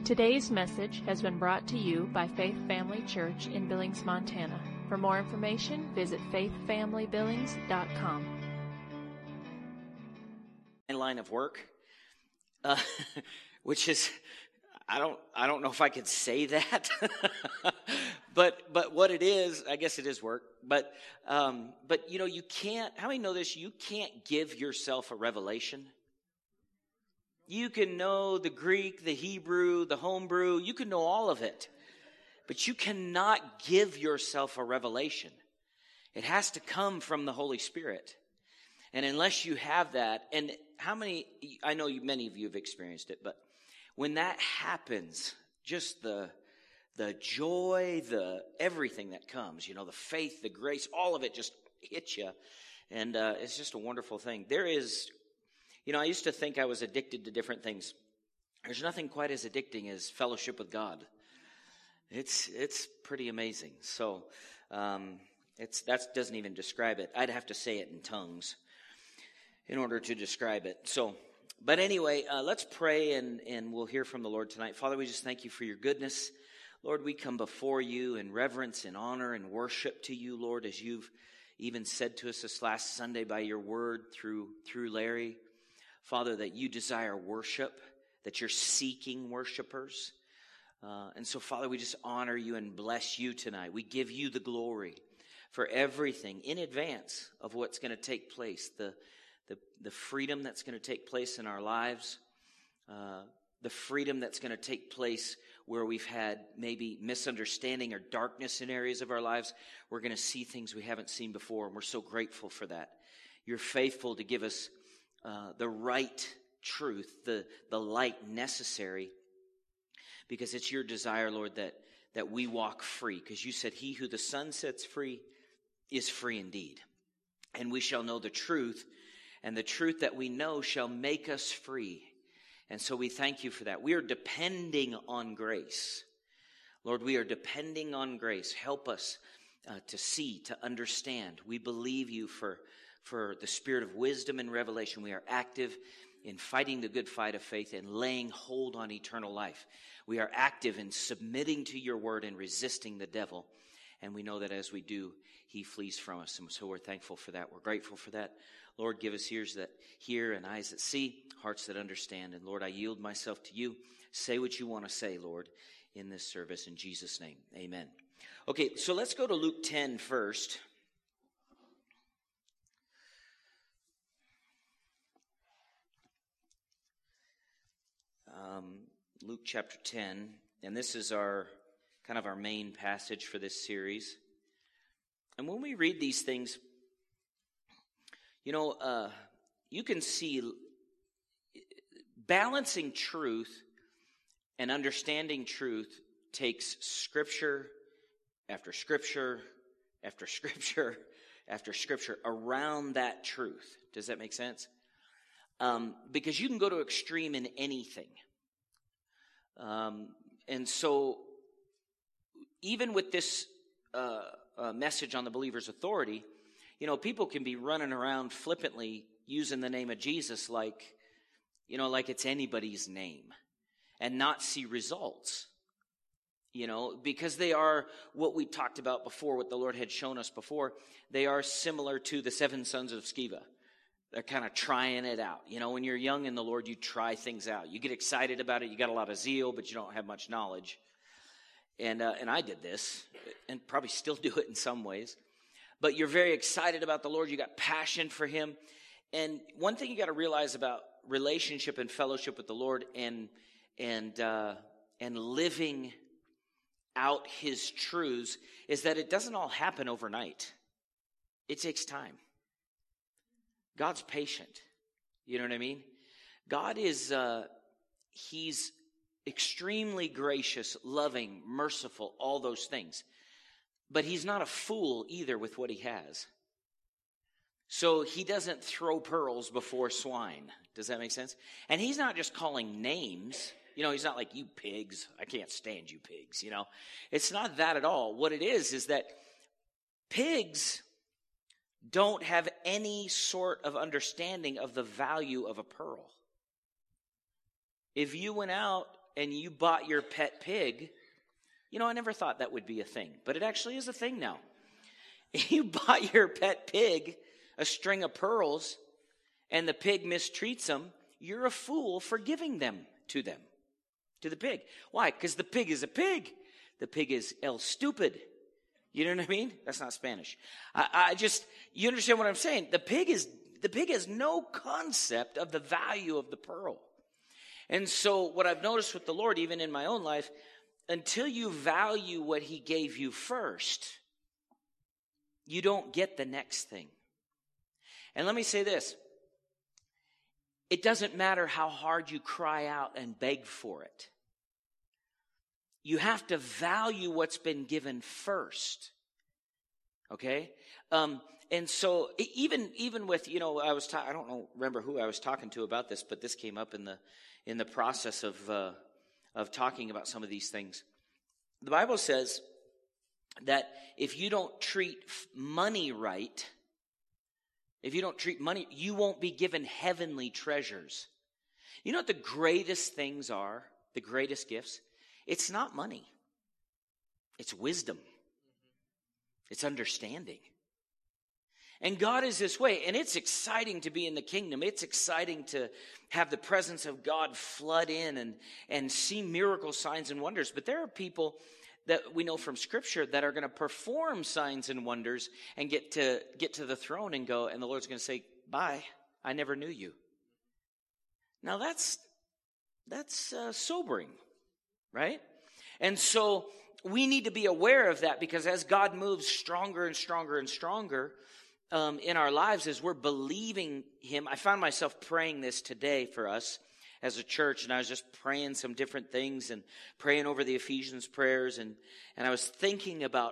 Today's message has been brought to you by Faith Family Church in Billings, Montana. For more information, visit faithfamilybillings.com. Line of work, which is, I don't know if I could say that, but what it is, I guess it is work. But you know, you can't. How many know this? You can't give yourself a revelation. You can know the Greek, the Hebrew, the Homebrew. You can know all of it, but you cannot give yourself a revelation. It has to come from the Holy Spirit. And unless you have that, and how many, I know many of you have experienced it, but when that happens, just the joy, the everything that comes, you know, the faith, the grace, all of it just hits you. And it's just a wonderful thing. There is, you know, I used to think I was addicted to different things. There's nothing quite as addicting as fellowship with God. It's pretty amazing. So that doesn't even describe it. I'd have to say it in tongues in order to describe it. So, but anyway, let's pray and we'll hear from the Lord tonight. Father, we just thank you for your goodness. Lord, we come before you in reverence and honor and worship to you, Lord, as you've even said to us this last Sunday by your word through Larry. Father, that you desire worship, that you're seeking worshipers. And so, Father, we just honor you and bless you tonight. We give you the glory for everything in advance of what's going to take place, the freedom that's going to take place in our lives, the freedom that's going to take place where we've had maybe misunderstanding or darkness in areas of our lives. We're going to see things we haven't seen before, and we're so grateful for that. You're faithful to give us the right truth, the light necessary, because it's your desire, Lord, that we walk free, because you said he who the Son sets free is free indeed. And we shall know the truth, and the truth that we know shall make us free. And so we thank you for that. We are depending on grace. Lord, we are depending on grace. Help us to see, to understand. We believe you for the spirit of wisdom and revelation. We are active in fighting the good fight of faith and laying hold on eternal life. We are active in submitting to your word and resisting the devil. And we know that as we do, he flees from us. And so we're thankful for that. We're grateful for that. Lord, give us ears that hear and eyes that see, hearts that understand. And Lord, I yield myself to you. Say what you want to say, Lord, in this service. In Jesus' name, amen. Okay, so let's go to Luke 10 first. Luke chapter 10, and this is our main passage for this series. And when we read these things, you know, you can see balancing truth and understanding truth takes scripture after scripture after scripture after scripture around that truth. Does that make sense? Because you can go to extreme in anything. And so even with this message on the believer's authority, you know, people can be running around flippantly using the name of Jesus like it's anybody's name and not see results, you know, because they are what we talked about before, what the Lord had shown us before. They are similar to the 7 sons of Sceva. They're kind of trying it out. You know, when you're young in the Lord, you try things out. You get excited about it. You got a lot of zeal, but you don't have much knowledge. And I did this, and probably still do it in some ways. But you're very excited about the Lord. You got passion for him. And one thing you got to realize about relationship and fellowship with the Lord and living out his truths is that it doesn't all happen overnight. It takes time. God's patient. You know what I mean? God is, he's extremely gracious, loving, merciful, all those things. But he's not a fool either with what he has. So he doesn't throw pearls before swine. Does that make sense? And he's not just calling names. You know, he's not like, you pigs. I can't stand you pigs, you know. It's not that at all. What it is that pigs don't have any sort of understanding of the value of a pearl. If you went out you bought your pet pig, you know, I never thought that would be a thing, but it actually is a thing now. You bought your pet pig a string of pearls, and the pig mistreats them, you're a fool for giving them, to the pig. Why? Because the pig is a pig. The pig is el stupid. You know what I mean? That's not Spanish. You understand what I'm saying? The pig has no concept of the value of the pearl. And so what I've noticed with the Lord, even in my own life, until you value what he gave you first, you don't get the next thing. And let me say this. It doesn't matter how hard you cry out and beg for it. You have to value what's been given first. Okay? And so even with, you know, I don't remember who I was talking to about this, but this came up in the process of talking about some of these things. The Bible says that if you don't treat money right, you won't be given heavenly treasures. You know what the greatest things are, the greatest gifts? It's not money. It's wisdom. It's understanding. And God is this way, and it's exciting to be in the kingdom. It's exciting to have the presence of God flood in and see miracle signs and wonders. But there are people that we know from Scripture that are going to perform signs and wonders and get to the throne and go, and the Lord's going to say, "Bye, I never knew you." Now that's sobering, right? And so we need to be aware of that, because as God moves stronger and stronger and stronger in our lives, as we're believing him, I found myself praying this today for us as a church, and I was just praying some different things and praying over the Ephesians prayers, and I was thinking about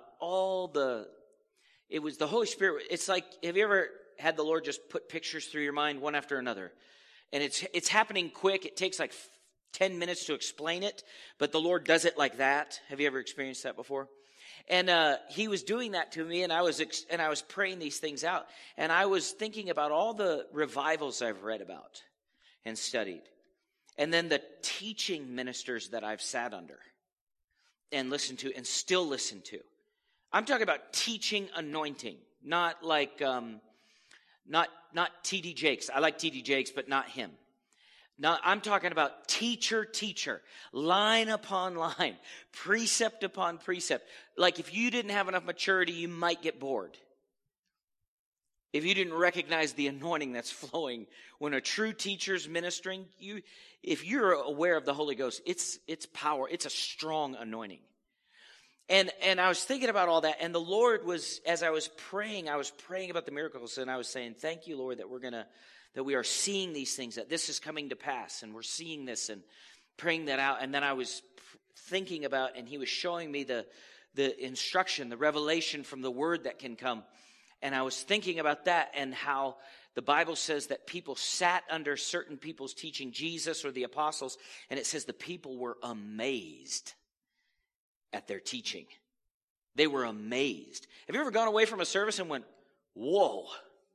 it was the Holy Spirit. It's like, have you ever had the Lord just put pictures through your mind one after another? And it's happening quick. It takes like 10 minutes to explain it, but the Lord does it like that. Have you ever experienced that before? And he was doing that to me, and I was praying these things out, and I was thinking about all the revivals I've read about and studied, and then the teaching ministers that I've sat under and listened to and still listen to. I'm talking about teaching anointing, not like not T.D. Jakes. I like T.D. Jakes, but not him. Now, I'm talking about teacher, line upon line, precept upon precept. Like, if you didn't have enough maturity, you might get bored. If you didn't recognize the anointing that's flowing when a true teacher's ministering, if you're aware of the Holy Ghost, it's power. It's a strong anointing. And I was thinking about all that, and the Lord was, as I was praying about the miracles, and I was saying, "Thank you, Lord, that we are seeing these things, that this is coming to pass, and we're seeing this," and praying that out. And then I was thinking about, and he was showing me the instruction, the revelation from the word that can come. And I was thinking about that, and how the Bible says that people sat under certain people's teaching, Jesus or the apostles, and it says the people were amazed at their teaching. They were amazed. Have you ever gone away from a service and went, "Whoa"?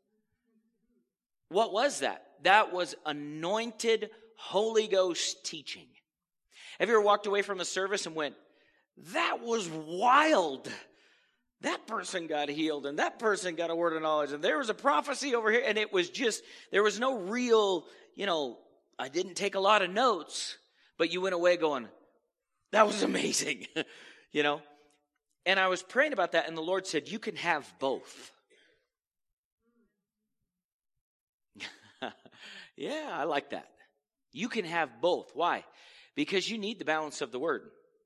What was that? That was anointed Holy Ghost teaching. Have you ever walked away from a service and went, "That was wild. That person got healed, and that person got a word of knowledge, and there was a prophecy over here," and it was just, there was no real, I didn't take a lot of notes, but you went away going, "That was amazing," And I was praying about that, and the Lord said, "You can have both." Yeah, I like that. You can have both. Why? Because you need the balance of the word.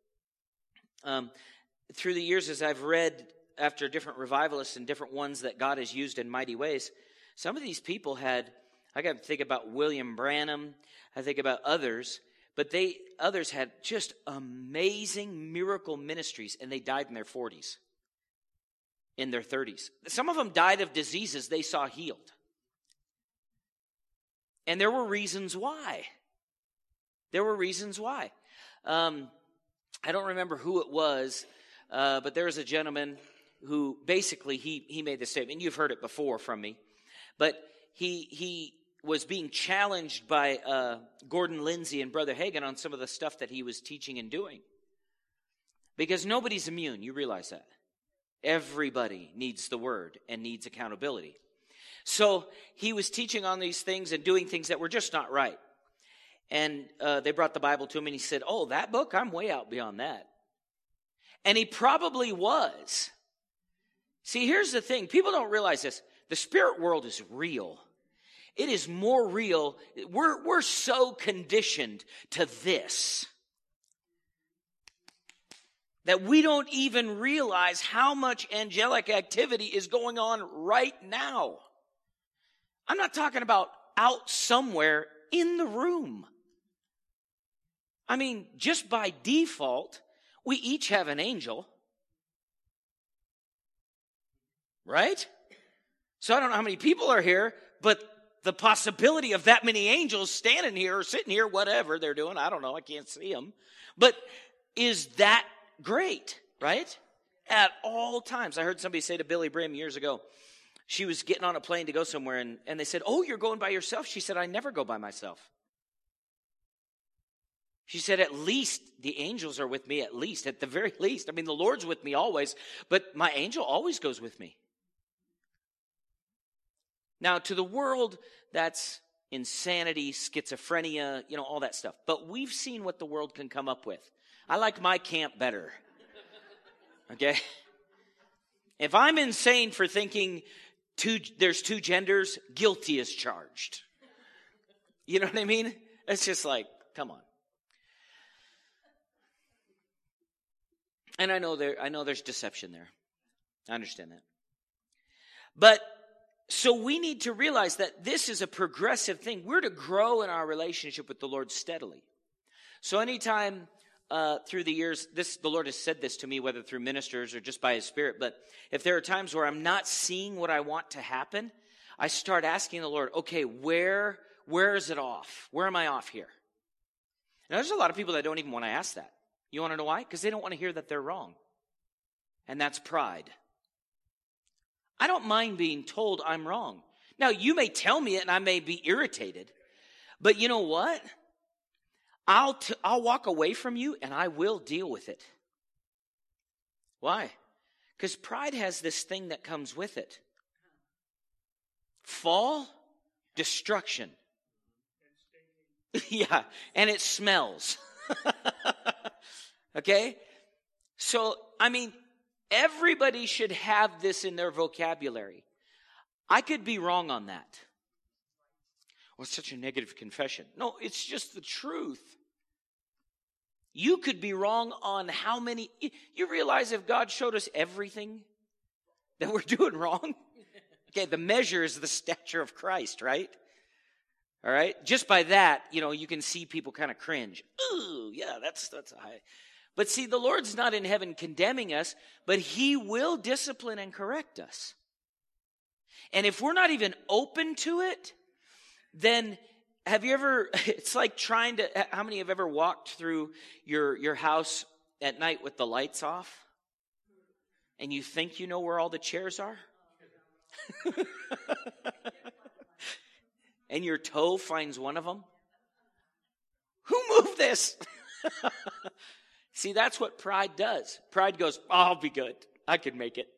Through the years, as I've read after different revivalists and different ones that God has used in mighty ways, some of these people I got to think about William Branham, I think about others, but others had just amazing miracle ministries, and they died in their 40s, in their 30s. Some of them died of diseases they saw healed. And there were reasons why. I don't remember who it was, but there was a gentleman who basically he made the statement. You've heard it before from me. But he was being challenged by Gordon Lindsay and Brother Hagin on some of the stuff that he was teaching and doing. Because nobody's immune, you realize that. Everybody needs the word and needs accountability. So he was teaching on these things and doing things that were just not right. And they brought the Bible to him and he said, "Oh, that book? I'm way out beyond that." And he probably was. See, here's the thing. People don't realize this. The spirit world is real. It is more real. We're so conditioned to this that we don't even realize how much angelic activity is going on right now. I'm not talking about out somewhere, in the room. I mean, just by default, we each have an angel. Right? So I don't know how many people are here, but the possibility of that many angels standing here or sitting here, whatever they're doing, I don't know, I can't see them. But is that great, right? At all times. I heard somebody say to Billy Brim years ago, she was getting on a plane to go somewhere, and they said, "Oh, you're going by yourself?" She said, "I never go by myself." She said, "At least the angels are with me, at the very least. I mean, the Lord's with me always, but my angel always goes with me." Now, to the world, that's insanity, schizophrenia, all that stuff. But we've seen what the world can come up with. I like my camp better. Okay? If I'm insane for thinking there's two genders, guilty as charged. You know what I mean? It's just like, come on. And I know there's deception there. I understand that. But so we need to realize that this is a progressive thing. We're to grow in our relationship with the Lord steadily. So anytime through the years, the Lord has said this to me, whether through ministers or just by His Spirit, but if there are times where I'm not seeing what I want to happen, I start asking the Lord, okay, where is it off? Where am I off here? Now, there's a lot of people that don't even want to ask that. You want to know why? Because they don't want to hear that they're wrong. And that's pride. I don't mind being told I'm wrong. Now, you may tell me it and I may be irritated. But you know what? I'll walk away from you and I will deal with it. Why? Because pride has this thing that comes with it. Fall, destruction. Yeah, and it smells. Okay? So, I mean, everybody should have this in their vocabulary. I could be wrong on that. Well, it's such a negative confession. No, it's just the truth. You could be wrong on how many. You realize if God showed us everything that we're doing wrong? Okay, the measure is the stature of Christ, right? All right? Just by that, you can see people kind of cringe. Ooh, yeah, that's a high. But see, the Lord's not in heaven condemning us, but He will discipline and correct us. And if we're not even open to it, then have you ever, it's like how many have ever walked through your house at night with the lights off? And you think you know where all the chairs are? And your toe finds one of them? Who moved this? See, that's what pride does. Pride goes, I'll be good. I can make it.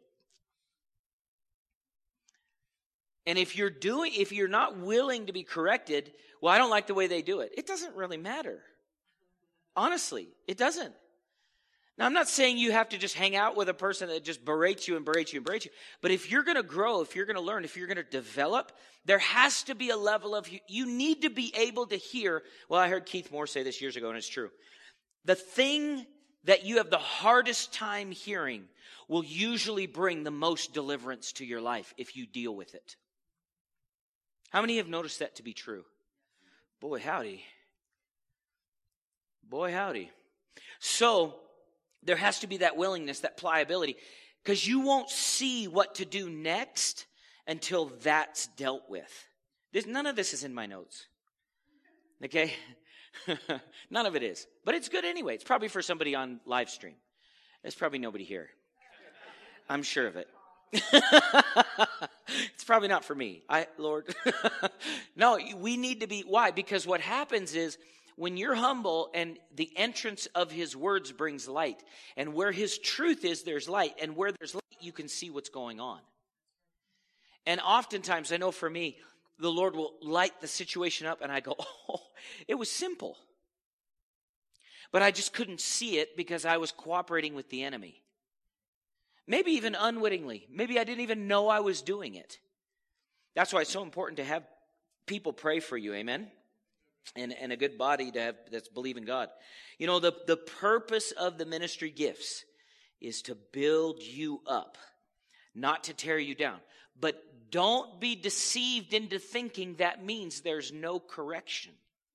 And if you're not willing to be corrected, well, I don't like the way they do it. It doesn't really matter. Honestly, it doesn't. Now, I'm not saying you have to just hang out with a person that just berates you and berates you and berates you. But if you're going to grow, if you're going to learn, if you're going to develop, there has to be a level of, you need to be able to hear. Well, I heard Keith Moore say this years ago, and it's true. The thing that you have the hardest time hearing will usually bring the most deliverance to your life if you deal with it. How many have noticed that to be true? Boy, howdy. Boy, howdy. So, there has to be that willingness, that pliability, because you won't see what to do next until that's dealt with. None of this is in my notes. Okay? None of it is. But it's good anyway. It's probably for somebody on live stream. There's probably nobody here. I'm sure of it. It's probably not for me. Lord. No, we need to be. Why? Because what happens is when you're humble and the entrance of his words brings light, and where his truth is, there's light, and where there's light, you can see what's going on. And oftentimes, I know for me, the Lord will light the situation up, and I go, oh, it was simple. But I just couldn't see it because I was cooperating with the enemy. Maybe even unwittingly. Maybe I didn't even know I was doing it. That's why it's so important to have people pray for you, amen? And a good body to have that's believing God. You know, the purpose of the ministry gifts is to build you up, not to tear you down. But don't be deceived into thinking that means there's no correction.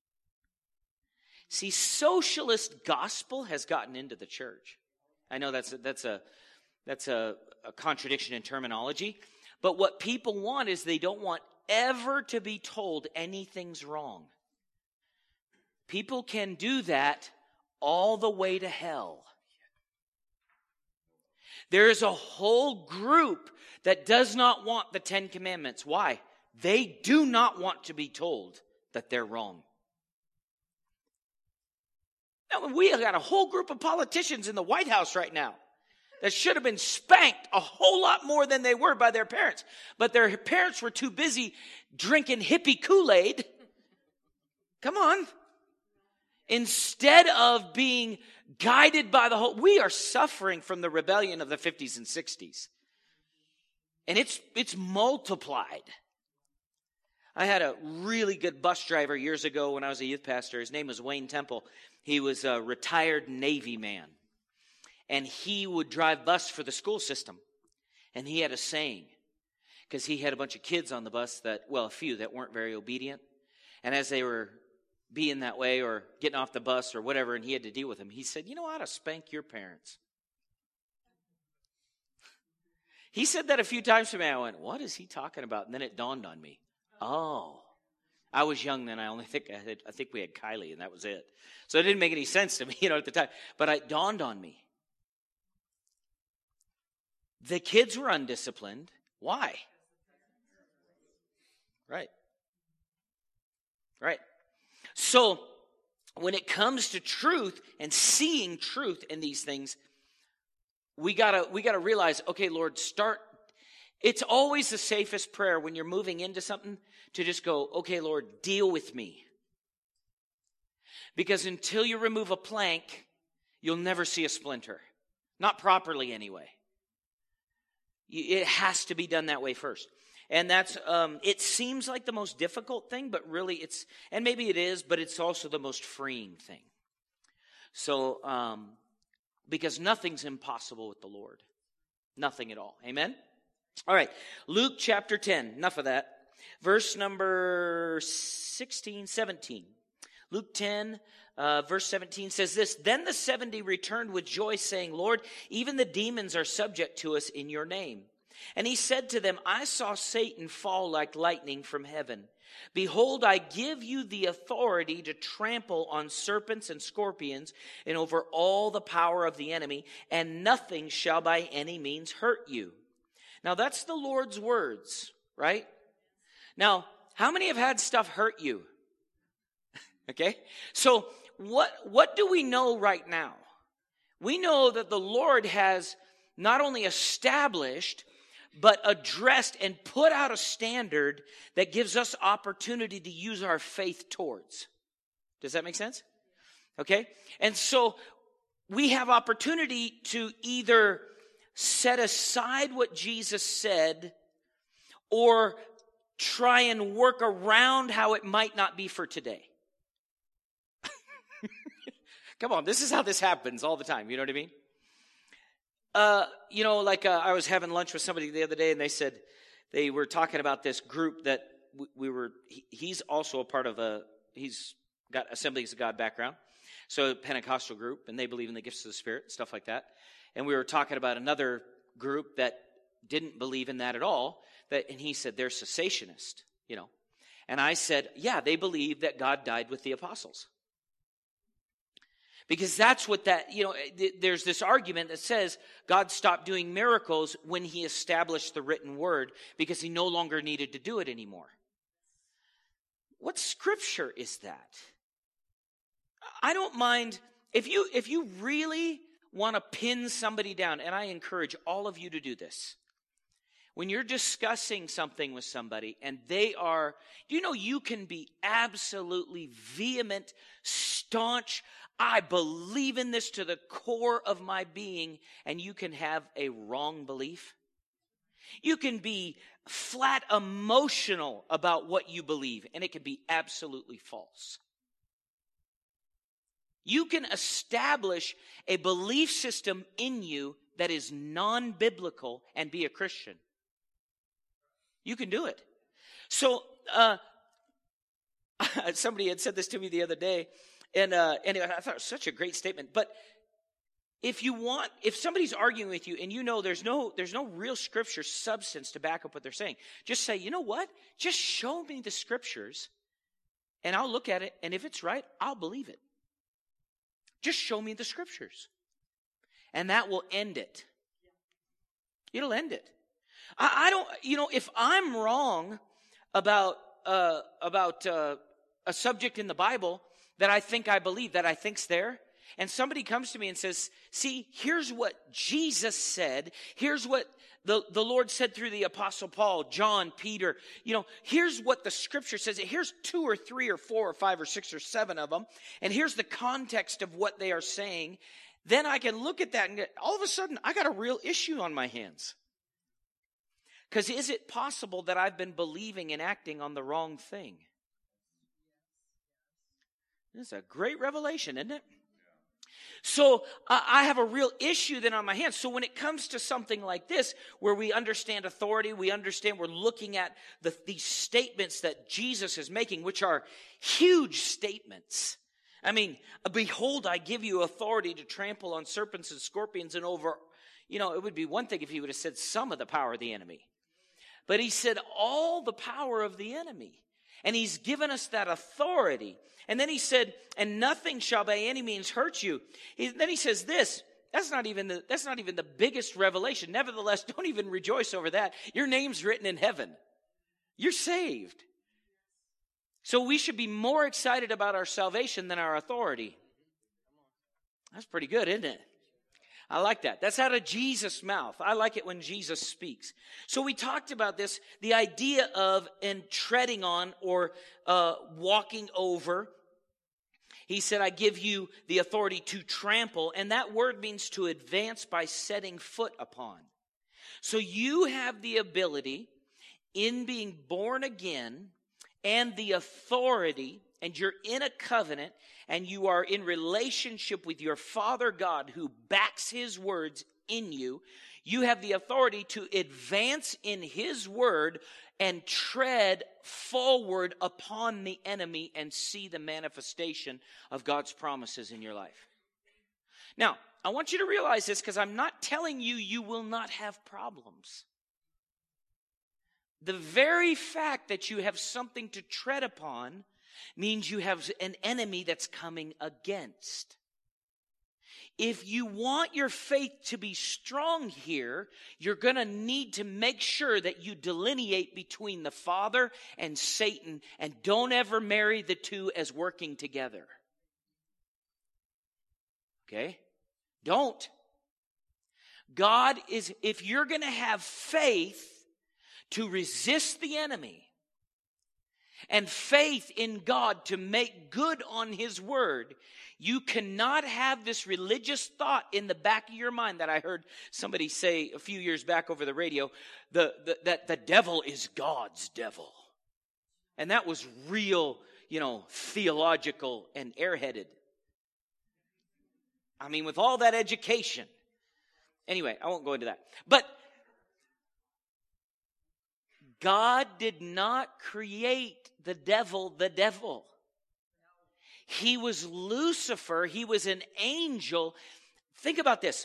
See, socialist gospel has gotten into the church. I know that's a contradiction in terminology. But what people want is they don't want ever to be told anything's wrong. People can do that all the way to hell. There is a whole group that does not want the 10 Commandments. Why? They do not want to be told that they're wrong. Now, we have got a whole group of politicians in the White House right now that should have been spanked a whole lot more than they were by their parents. But their parents were too busy drinking hippie Kool-Aid. Come on. Instead of being guided by the whole, we are suffering from the rebellion of the 50s and 60s. And it's multiplied. I had a really good bus driver years ago when I was a youth pastor. His name was Wayne Temple. He was a retired Navy man. And he would drive bus for the school system. And he had a saying, because he had a bunch of kids on the bus a few that weren't very obedient. And as they were being that way or getting off the bus or whatever, and he had to deal with them, he said, you know how to spank your parents. He said that a few times to me. I went, what is he talking about? And then it dawned on me. Oh, I was young then. I think we had Kylie, and that was it. So it didn't make any sense to me, at the time. But it dawned on me. The kids were undisciplined. Why? Right. So when it comes to truth and seeing truth in these things, we gotta realize, okay, Lord, start. It's always the safest prayer when you're moving into something to just go, okay, Lord, deal with me. Because until you remove a plank, you'll never see a splinter. Not properly anyway. It has to be done that way first. And that's, it seems like the most difficult thing, but really and maybe it is, but it's also the most freeing thing. So, because nothing's impossible with the Lord. Nothing at all. Amen? All right. Luke chapter 10. Enough of that. Verse number 17. Luke 10, verse 17 says this, Then the 70 returned with joy, saying, Lord, even the demons are subject to us in your name. And he said to them, I saw Satan fall like lightning from heaven. Behold, I give you the authority to trample on serpents and scorpions and over all the power of the enemy, and nothing shall by any means hurt you. Now, that's the Lord's words, right? Now, how many have had stuff hurt you? Okay? So, what do we know right now? We know that the Lord has not only established, but addressed and put out a standard that gives us opportunity to use our faith towards. Does that make sense? Okay? And so we have opportunity to either set aside what Jesus said or try and work around how it might not be for today. Come on, this is how this happens all the time. You know what I mean? I was having lunch with somebody the other day, and they said they were talking about this group that he's also a part of he's got Assemblies of God background, so a Pentecostal group, and they believe in the gifts of the Spirit, stuff like that. And we were talking about another group that didn't believe in that at all, and he said they're cessationist, And I said, yeah, they believe that God died with the apostles. Because that's what there's this argument that says God stopped doing miracles when he established the written word because he no longer needed to do it anymore. What scripture is that? I don't mind if you really want to pin somebody down, and I encourage all of you to do this. When you're discussing something with somebody and you can be absolutely vehement, staunch, I believe in this to the core of my being, and you can have a wrong belief. You can be flat emotional about what you believe, and it can be absolutely false. You can establish a belief system in you that is non-biblical and be a Christian. You can do it. So, somebody had said this to me the other day, and I thought it was such a great statement. But if somebody's arguing with you and there's no real scripture substance to back up what they're saying, just say, you know what? Just show me the scriptures, and I'll look at it, and if it's right, I'll believe it. Just show me the scriptures. And that will end it. It'll end it. I don't, if I'm wrong about a subject in the Bible that I think I believe, that I think's there, and somebody comes to me and says, see, here's what Jesus said, here's what the Lord said through the Apostle Paul, John, Peter, here's what the scripture says, here's 2 or 3 or 4 or 5 or 6 or 7 of them, and here's the context of what they are saying, then I can look at that and all of a sudden I got a real issue on my hands. Because is it possible that I've been believing and acting on the wrong thing? This is a great revelation, isn't it? So I have a real issue then on my hands. So when it comes to something like this, where we understand authority, we're looking at these statements that Jesus is making, which are huge statements. I mean, behold, I give you authority to trample on serpents and scorpions and over, it would be one thing if he would have said some of the power of the enemy. But he said all the power of the enemy. And he's given us that authority. And then he said, and nothing shall by any means hurt you. Then he says this, that's not even the biggest revelation. Nevertheless, don't even rejoice over that. Your name's written in heaven. You're saved. So we should be more excited about our salvation than our authority. That's pretty good, isn't it? I like that. That's out of Jesus' mouth. I like it when Jesus speaks. So we talked about this, the idea of treading on or walking over. He said, I give you the authority to trample. And that word means to advance by setting foot upon. So you have the ability in being born again and the authority, and you're in a covenant, and you are in relationship with your Father God who backs his words in you. You have the authority to advance in his word and tread forward upon the enemy and see the manifestation of God's promises in your life. Now, I want you to realize this because I'm not telling you will not have problems. The very fact that you have something to tread upon means you have an enemy that's coming against. If you want your faith to be strong here, you're going to need to make sure that you delineate between the Father and Satan, and don't ever marry the two as working together. Okay? Don't. God is, if you're going to have faith to resist the enemy, and faith in God to make good on his word, you cannot have this religious thought in the back of your mind that I heard somebody say a few years back over the radio, that the devil is God's devil. And that was real, theological and airheaded. I mean, with all that education. Anyway, I won't go into that. But God did not create the devil. He was Lucifer. He was an angel. Think about this.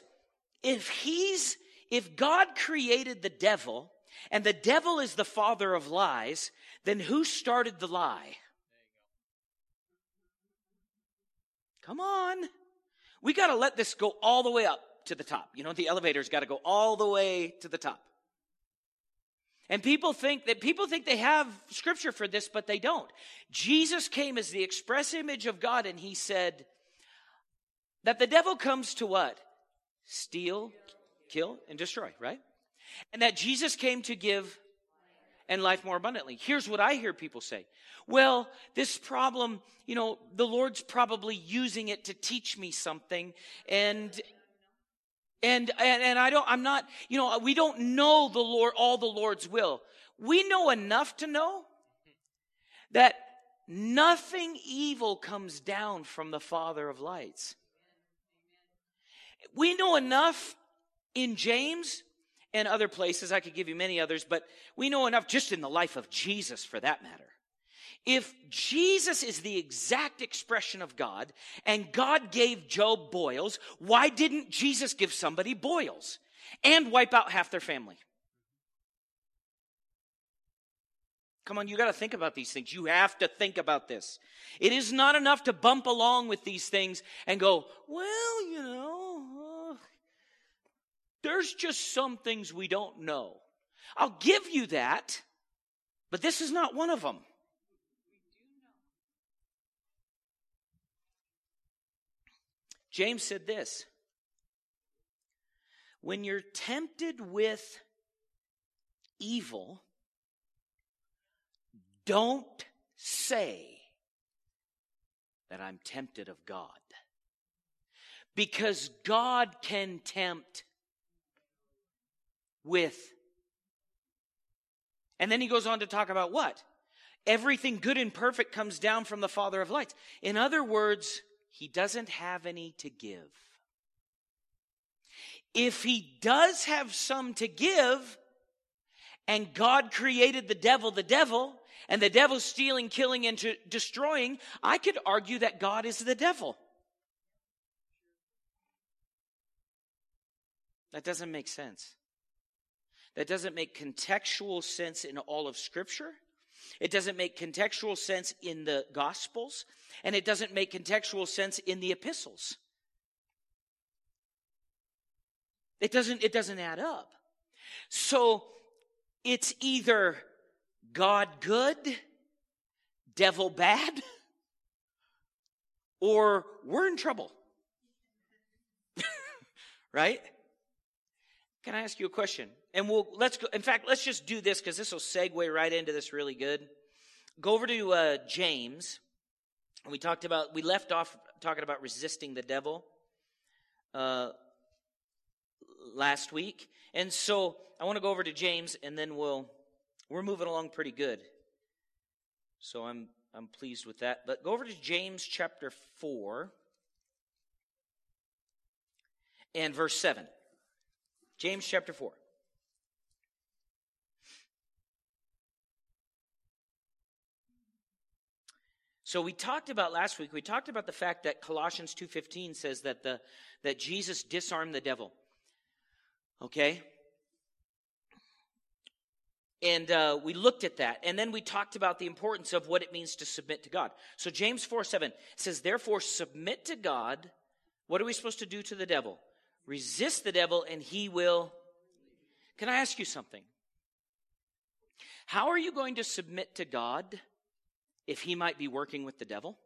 If God created the devil, and the devil is the father of lies, then who started the lie? Come on. We got to let this go all the way up to the top. You know, the elevator's got to go all the way to the top. And people think they have scripture for this, but they don't. Jesus came as the express image of God, and he said that the devil comes to what? Steal, kill, and destroy, right? And that Jesus came to give and life more abundantly. Here's what I hear people say. Well, this problem, you know, the Lord's probably using it to teach me something, and I'm not, you know, we don't know the Lord, all the Lord's will. We know enough to know that nothing evil comes down from the Father of lights. We know enough in James and other places. I could give you many others, but we know enough just in the life of Jesus for that matter. If Jesus is the exact expression of God, and God gave Job boils, why didn't Jesus give somebody boils and wipe out half their family? Come on, you got to think about these things. You have to think about this. It is not enough to bump along with these things and go, well, you know, there's just some things we don't know. I'll give you that, but this is not one of them. James said this, when you're tempted with evil, don't say that I'm tempted of God. Because God can tempt with. And then he goes on to talk about what? Everything good and perfect comes down from the Father of lights. In other words, he doesn't have any to give. If he does have some to give, and God created the devil, and the devil's stealing, killing, and destroying, I could argue that God is the devil. That doesn't make sense. That doesn't make contextual sense in all of Scripture. It doesn't make contextual sense in the Gospels, and it doesn't make contextual sense in the epistles. It doesn't add up. So it's either God good, devil bad, or we're in trouble. Right? Can I ask you a question? And let's go. In fact, let's just do this because this will segue right into this really good. Go over to James. And we left off talking about resisting the devil last week. And so I want to go over to James, and then we're moving along pretty good. So I'm pleased with that. But go over to James chapter 4 and verse 7. James chapter 4. So we talked about last week, the fact that Colossians 2:15 says that Jesus disarmed the devil. Okay? And we looked at that. And then we talked about the importance of what it means to submit to God. So James 4:7 says, therefore submit to God. What are we supposed to do to the devil? Resist the devil and he will. Can I ask you something? How are you going to submit to God if he might be working with the devil?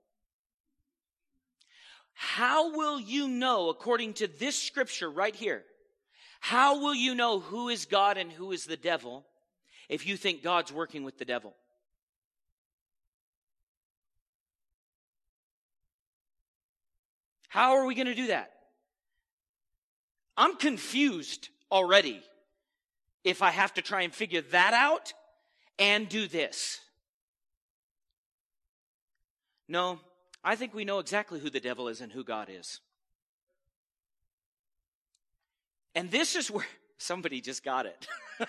How will you know, according to this scripture right here, how will you know who is God and who is the devil if you think God's working with the devil? How are we going to do that? I'm confused already if I have to try and figure that out and do this. No, I think we know exactly who the devil is and who God is. And this is where somebody just got it.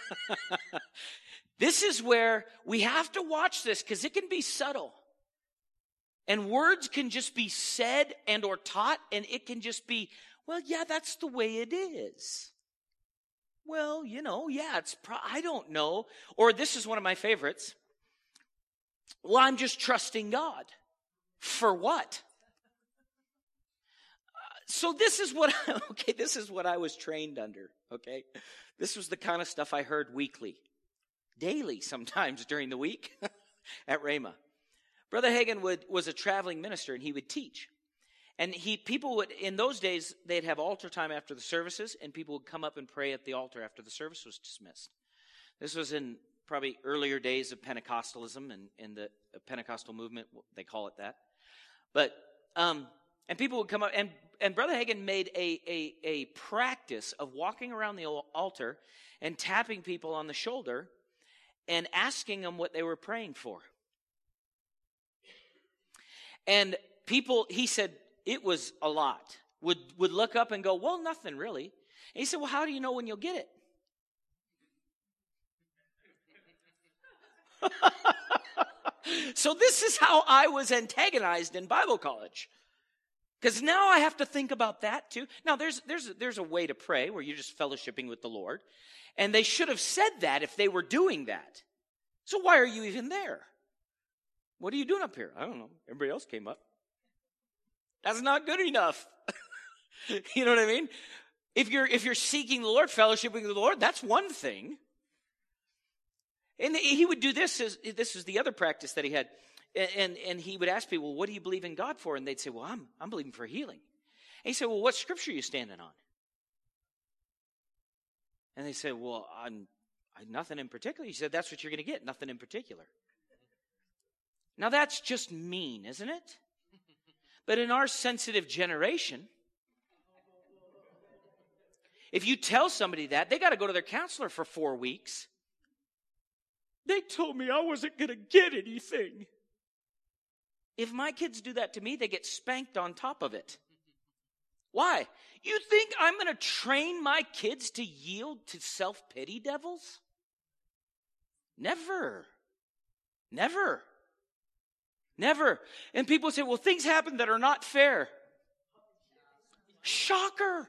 This is where we have to watch this because it can be subtle. And words can just be said and or taught, and it can just be, well, yeah, that's the way it is. Well, you know, yeah, I don't know. Or this is one of my favorites. Well, I'm just trusting God. For what? So this is what I was trained under, okay? This was the kind of stuff I heard weekly, daily sometimes during the week at Rhema. Brother Hagin was a traveling minister, and he would teach. And people would, in those days, they'd have altar time after the services, and people would come up and pray at the altar after the service was dismissed. This was in probably earlier days of Pentecostalism and in the Pentecostal movement, they call it that. But, and people would come up, and Brother Hagin made a practice of walking around the altar and tapping people on the shoulder and asking them what they were praying for. And people, he said, it was a lot, would look up and go, well, nothing really. And he said, well, how do you know when you'll get it? So this is how I was antagonized in Bible college. Because now I have to think about that too. Now there's a way to pray where you're just fellowshipping with the Lord. And they should have said that if they were doing that. So why are you even there? What are you doing up here? I don't know. Everybody else came up. That's not good enough. You know what I mean? If you're seeking the Lord, fellowshipping with the Lord, that's one thing. And he would do this is the other practice that he had. And he would ask people, well, what do you believe in God for? And they'd say, well, I'm believing for healing. And he said, well, what scripture are you standing on? And they said, well, I'm nothing in particular. He said, that's what you're going to get, nothing in particular. Now that's just mean, isn't it? But in our sensitive generation, if you tell somebody that, they got to go to their counselor for 4 weeks. They told me I wasn't going to get anything. If my kids do that to me, they get spanked on top of it. Why? You think I'm going to train my kids to yield to self-pity devils? Never. Never. Never. And people say, well, things happen that are not fair. Shocker.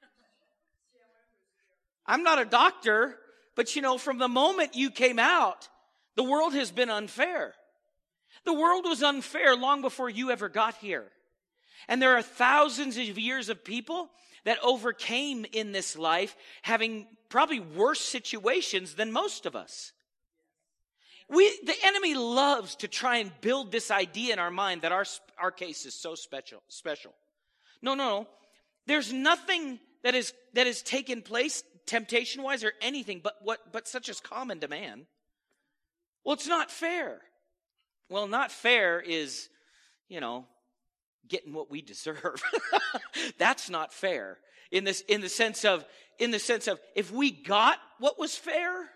I'm not a doctor, but from the moment you came out, the world has been unfair. The world was unfair long before you ever got here. And there are thousands of years of people that overcame in this life having probably worse situations than most of us. The enemy loves to try and build this idea in our mind that our case is so special. No. There's nothing that has taken place temptation-wise or anything but such as common to man. Well, it's not fair. Well, not fair is, getting what we deserve. That's not fair. In the sense of if we got what was fair,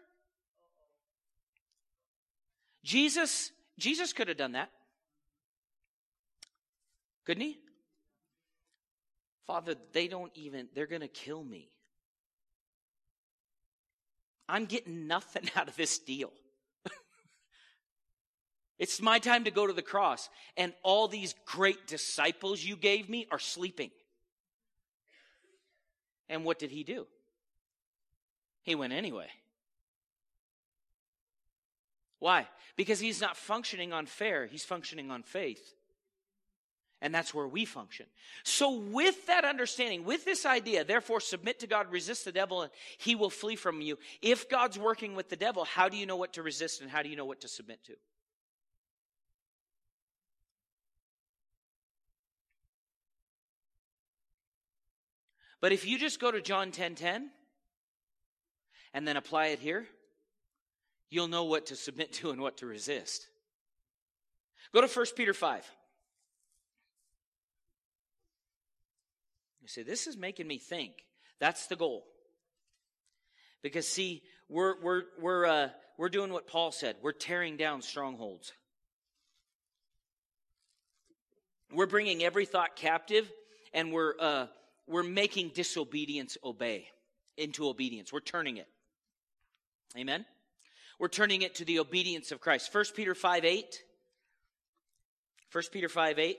Jesus could have done that. Couldn't he? Father, they're going to kill me. I'm getting nothing out of this deal. It's my time to go to the cross. And all these great disciples you gave me are sleeping. And what did he do? He went anyway. Why? Because he's not functioning on fair. He's functioning on faith. And that's where we function. So with that understanding, with this idea, therefore submit to God, resist the devil, and he will flee from you. If God's working with the devil, how do you know what to resist and how do you know what to submit to? But if you just go to John 10:10 and then apply it here, you'll know what to submit to and what to resist. Go to 1 Peter 5. You say, this is making me think. That's the goal. Because see, we're doing what Paul said. We're tearing down strongholds. We're bringing every thought captive, and we're making disobedience into obedience. We're turning it. Amen? We're turning it to the obedience of Christ. 1 Peter 5:8. 1 Peter 5:8.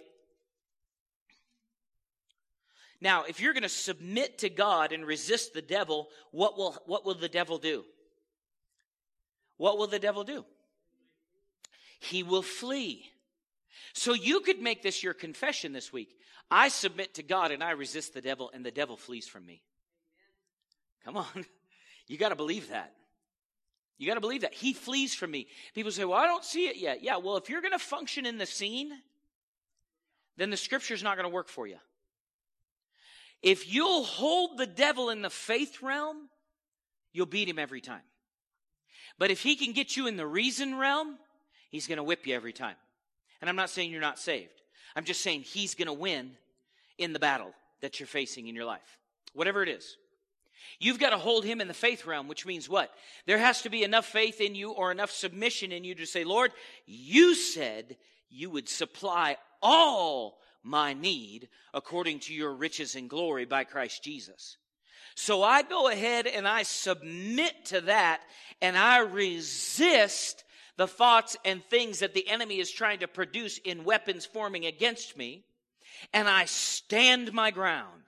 Now, if you're going to submit to God and resist the devil, what will the devil do? What will the devil do? He will flee. So you could make this your confession this week. I submit to God and I resist the devil and the devil flees from me. Come on. You got to believe that. You got to believe that. He flees from me. People say, well, I don't see it yet. Yeah, well, if you're going to function in the scene, then the scripture's not going to work for you. If you'll hold the devil in the faith realm, you'll beat him every time. But if he can get you in the reason realm, he's going to whip you every time. And I'm not saying you're not saved. I'm just saying he's going to win in the battle that you're facing in your life. Whatever it is. You've got to hold him in the faith realm, which means what? There has to be enough faith in you or enough submission in you to say, Lord, you said you would supply all my need according to your riches and glory by Christ Jesus. So I go ahead and I submit to that and I resist the thoughts and things that the enemy is trying to produce in weapons forming against me, and I stand my ground.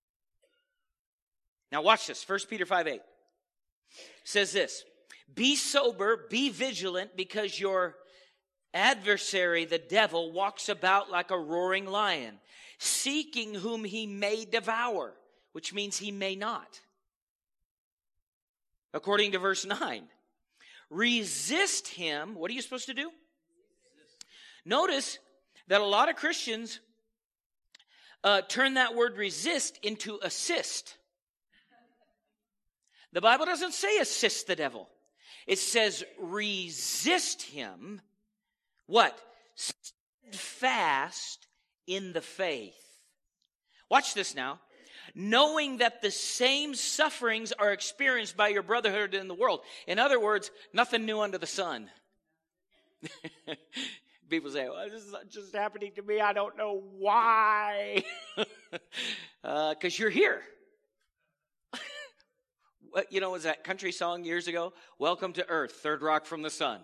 Now watch this. 1 Peter 5:8 says this, be sober, be vigilant, because your adversary, the devil, walks about like a roaring lion, seeking whom he may devour, which means he may not. According to verse 9, resist him. What are you supposed to do? Notice that a lot of Christians turn that word resist into assist. The Bible doesn't say assist the devil. It says resist him. What? Steadfast in the faith. Watch this now. Knowing that the same sufferings are experienced by your brotherhood in the world. In other words, nothing new under the sun. People say, well, this is just happening to me. I don't know why. Because you're here. You know, was that country song years ago? Welcome to Earth, third rock from the sun.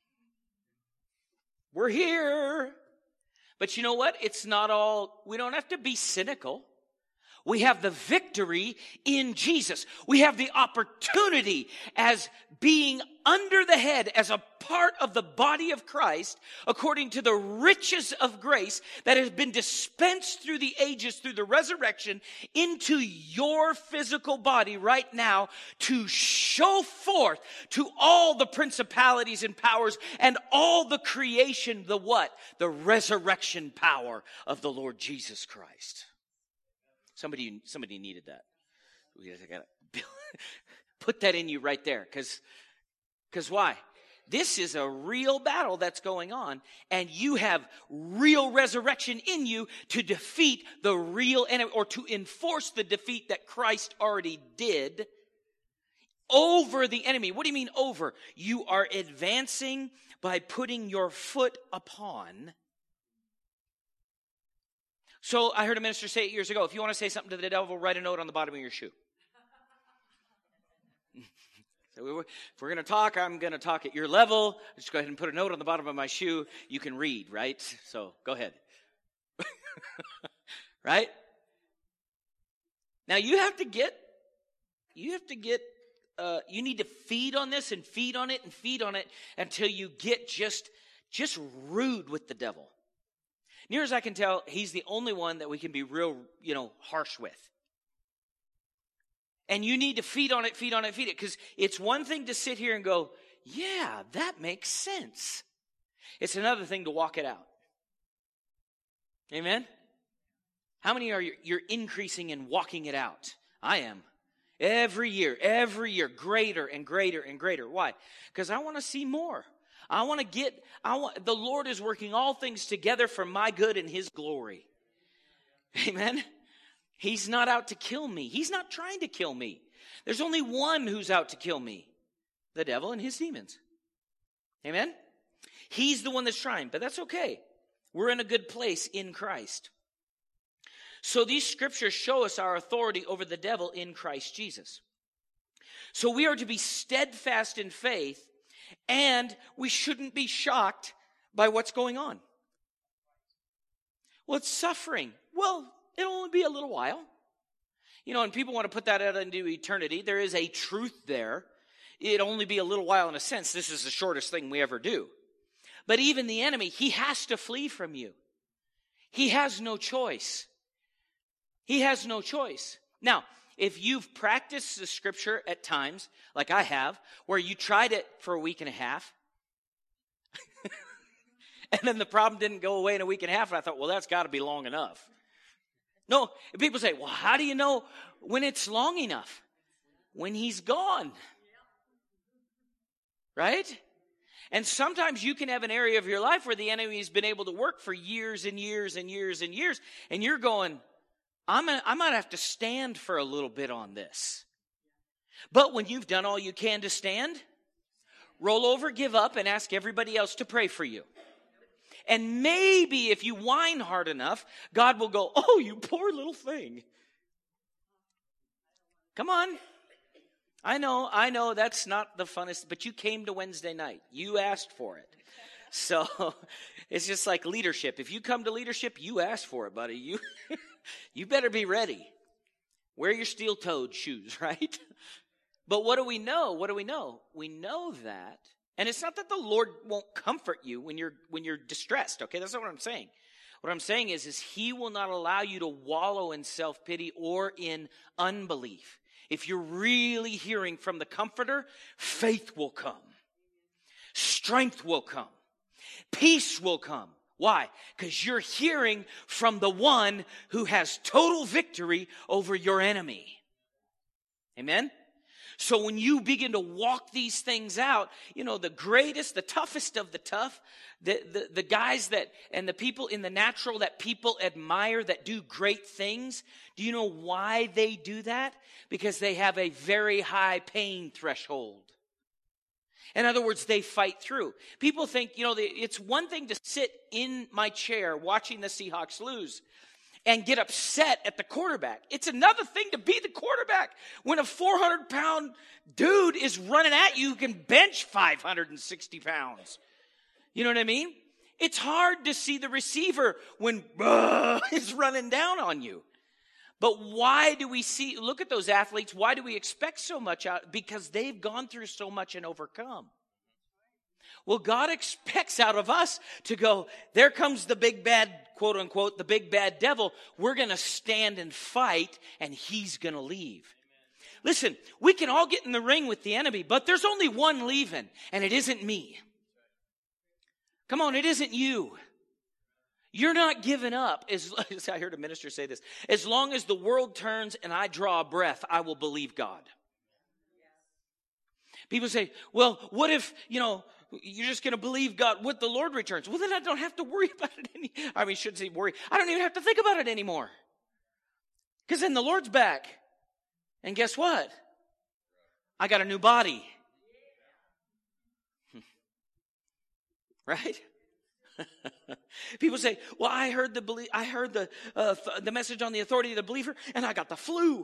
We're here. But you know what? It's not all, we don't have to be cynical. We have the victory in Jesus. We have the opportunity as being under the head, as a part of the body of Christ, according to the riches of grace that has been dispensed through the ages, through the resurrection, into your physical body right now to show forth to all the principalities and powers and all the creation, the what? The resurrection power of the Lord Jesus Christ. Somebody needed that. We gotta put that in you right there. Because why? This is a real battle that's going on, and you have real resurrection in you to defeat the real enemy, or to enforce the defeat that Christ already did over the enemy. What do you mean over? You are advancing by putting your foot upon. So I heard a minister say it years ago, if you want to say something to the devil, write a note on the bottom of your shoe. So if we're going to talk, I'm going to talk at your level. Just go ahead and put a note on the bottom of my shoe. You can read, right? So go ahead. Right? Now you need to feed on this and feed on it and feed on it until you get just rude with the devil. Near as I can tell, he's the only one that we can be real, harsh with. And you need to feed on it, feed on it, feed it. Because it's one thing to sit here and go, yeah, that makes sense. It's another thing to walk it out. Amen? How many are you're increasing in walking it out? I am. Every year, greater and greater and greater. Why? Because I want to see more. The Lord is working all things together for my good and His glory. Amen? He's not out to kill me. He's not trying to kill me. There's only one who's out to kill me. The devil and his demons. Amen? He's the one that's trying, but that's okay. We're in a good place in Christ. So these scriptures show us our authority over the devil in Christ Jesus. So we are to be steadfast in faith, and we shouldn't be shocked by what's going on. Well, it's suffering. Well, it'll only be a little while. And people want to put that out into eternity. There is a truth there. It'll only be a little while in a sense. This is the shortest thing we ever do. But even the enemy, he has to flee from you. He has no choice. He has no choice. Now, if you've practiced the scripture at times, like I have, where you tried it for a week and a half, and then the problem didn't go away in a week and a half, and I thought, well, that's got to be long enough. No, people say, well, how do you know when it's long enough? When he's gone. Right? And sometimes you can have an area of your life where the enemy's been able to work for years and years and years and years, and you're going, I might have to stand for a little bit on this. But when you've done all you can to stand, roll over, give up, and ask everybody else to pray for you. And maybe if you whine hard enough, God will go, oh, you poor little thing. Come on. I know that's not the funnest, but you came to Wednesday night. You asked for it. So it's just like leadership. If you come to leadership, you asked for it, buddy. You better be ready. Wear your steel-toed shoes, right? But what do we know? What do we know? We know that. And it's not that the Lord won't comfort you when you're distressed, okay? That's not what I'm saying. What I'm saying is he will not allow you to wallow in self-pity or in unbelief. If you're really hearing from the Comforter, faith will come. Strength will come. Peace will come. Why? Because you're hearing from the one who has total victory over your enemy. Amen? So when you begin to walk these things out, the greatest, the toughest of the tough, the guys that, and the people in the natural that people admire that do great things, do you know why they do that? Because they have a very high pain threshold. In other words, they fight through. People think, it's one thing to sit in my chair watching the Seahawks lose and get upset at the quarterback. It's another thing to be the quarterback when a 400-pound dude is running at you who can bench 560 pounds. You know what I mean? It's hard to see the receiver when is running down on you. But why do we look at those athletes, why do we expect so much out? Because they've gone through so much and overcome. Well, God expects out of us to go, there comes the big bad, quote unquote, the big bad devil. We're going to stand and fight, and he's going to leave. Listen, we can all get in the ring with the enemy, but there's only one leaving, and it isn't me. Come on, it isn't you. You're not giving up. I heard a minister say this. As long as the world turns and I draw a breath, I will believe God. People say, well, what if, you're just going to believe God when the Lord returns? Well, then I don't have to worry about it I shouldn't say worry. I don't even have to think about it anymore. Because then the Lord's back. And guess what? I got a new body. Right? People say, well, I heard the message on the authority of the believer, and I got the flu.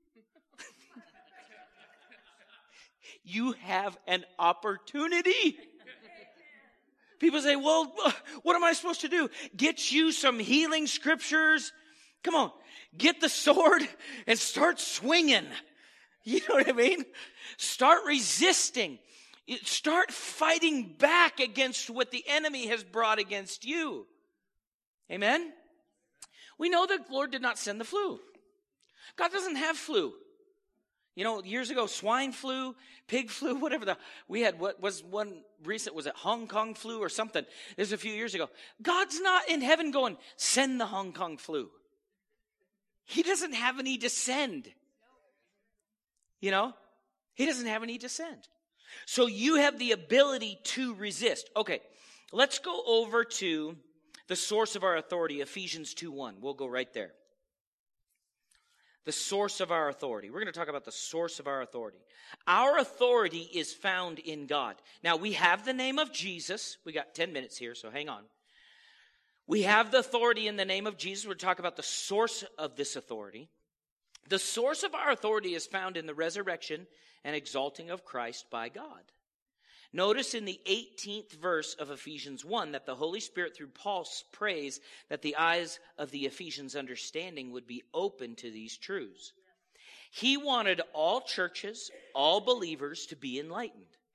You have an opportunity. People say, well, what am I supposed to do? Get you some healing scriptures. Come on, get the sword and start swinging. You know what I mean? Start resisting. Start fighting back against what the enemy has brought against you. Amen? We know that the Lord did not send the flu. God doesn't have flu. Years ago, swine flu, pig flu, whatever we had, what was one recent, was it Hong Kong flu or something? This was a few years ago. God's not in heaven going, send the Hong Kong flu. He doesn't have any to send. He doesn't have any to send. So you have the ability to resist. Okay, let's go over to the source of our authority, Ephesians 2:1. We'll go right there. The source of our authority. We're going to talk about the source of our authority. Our authority is found in God. Now, we have the name of Jesus. We got 10 minutes here, so hang on. We have the authority in the name of Jesus. We're going to talk about the source of this authority. The source of our authority is found in the resurrection and exalting of Christ by God. Notice in the 18th verse of Ephesians 1 that the Holy Spirit through Paul prays that the eyes of the Ephesians' understanding would be open to these truths. He wanted all churches, all believers to be enlightened.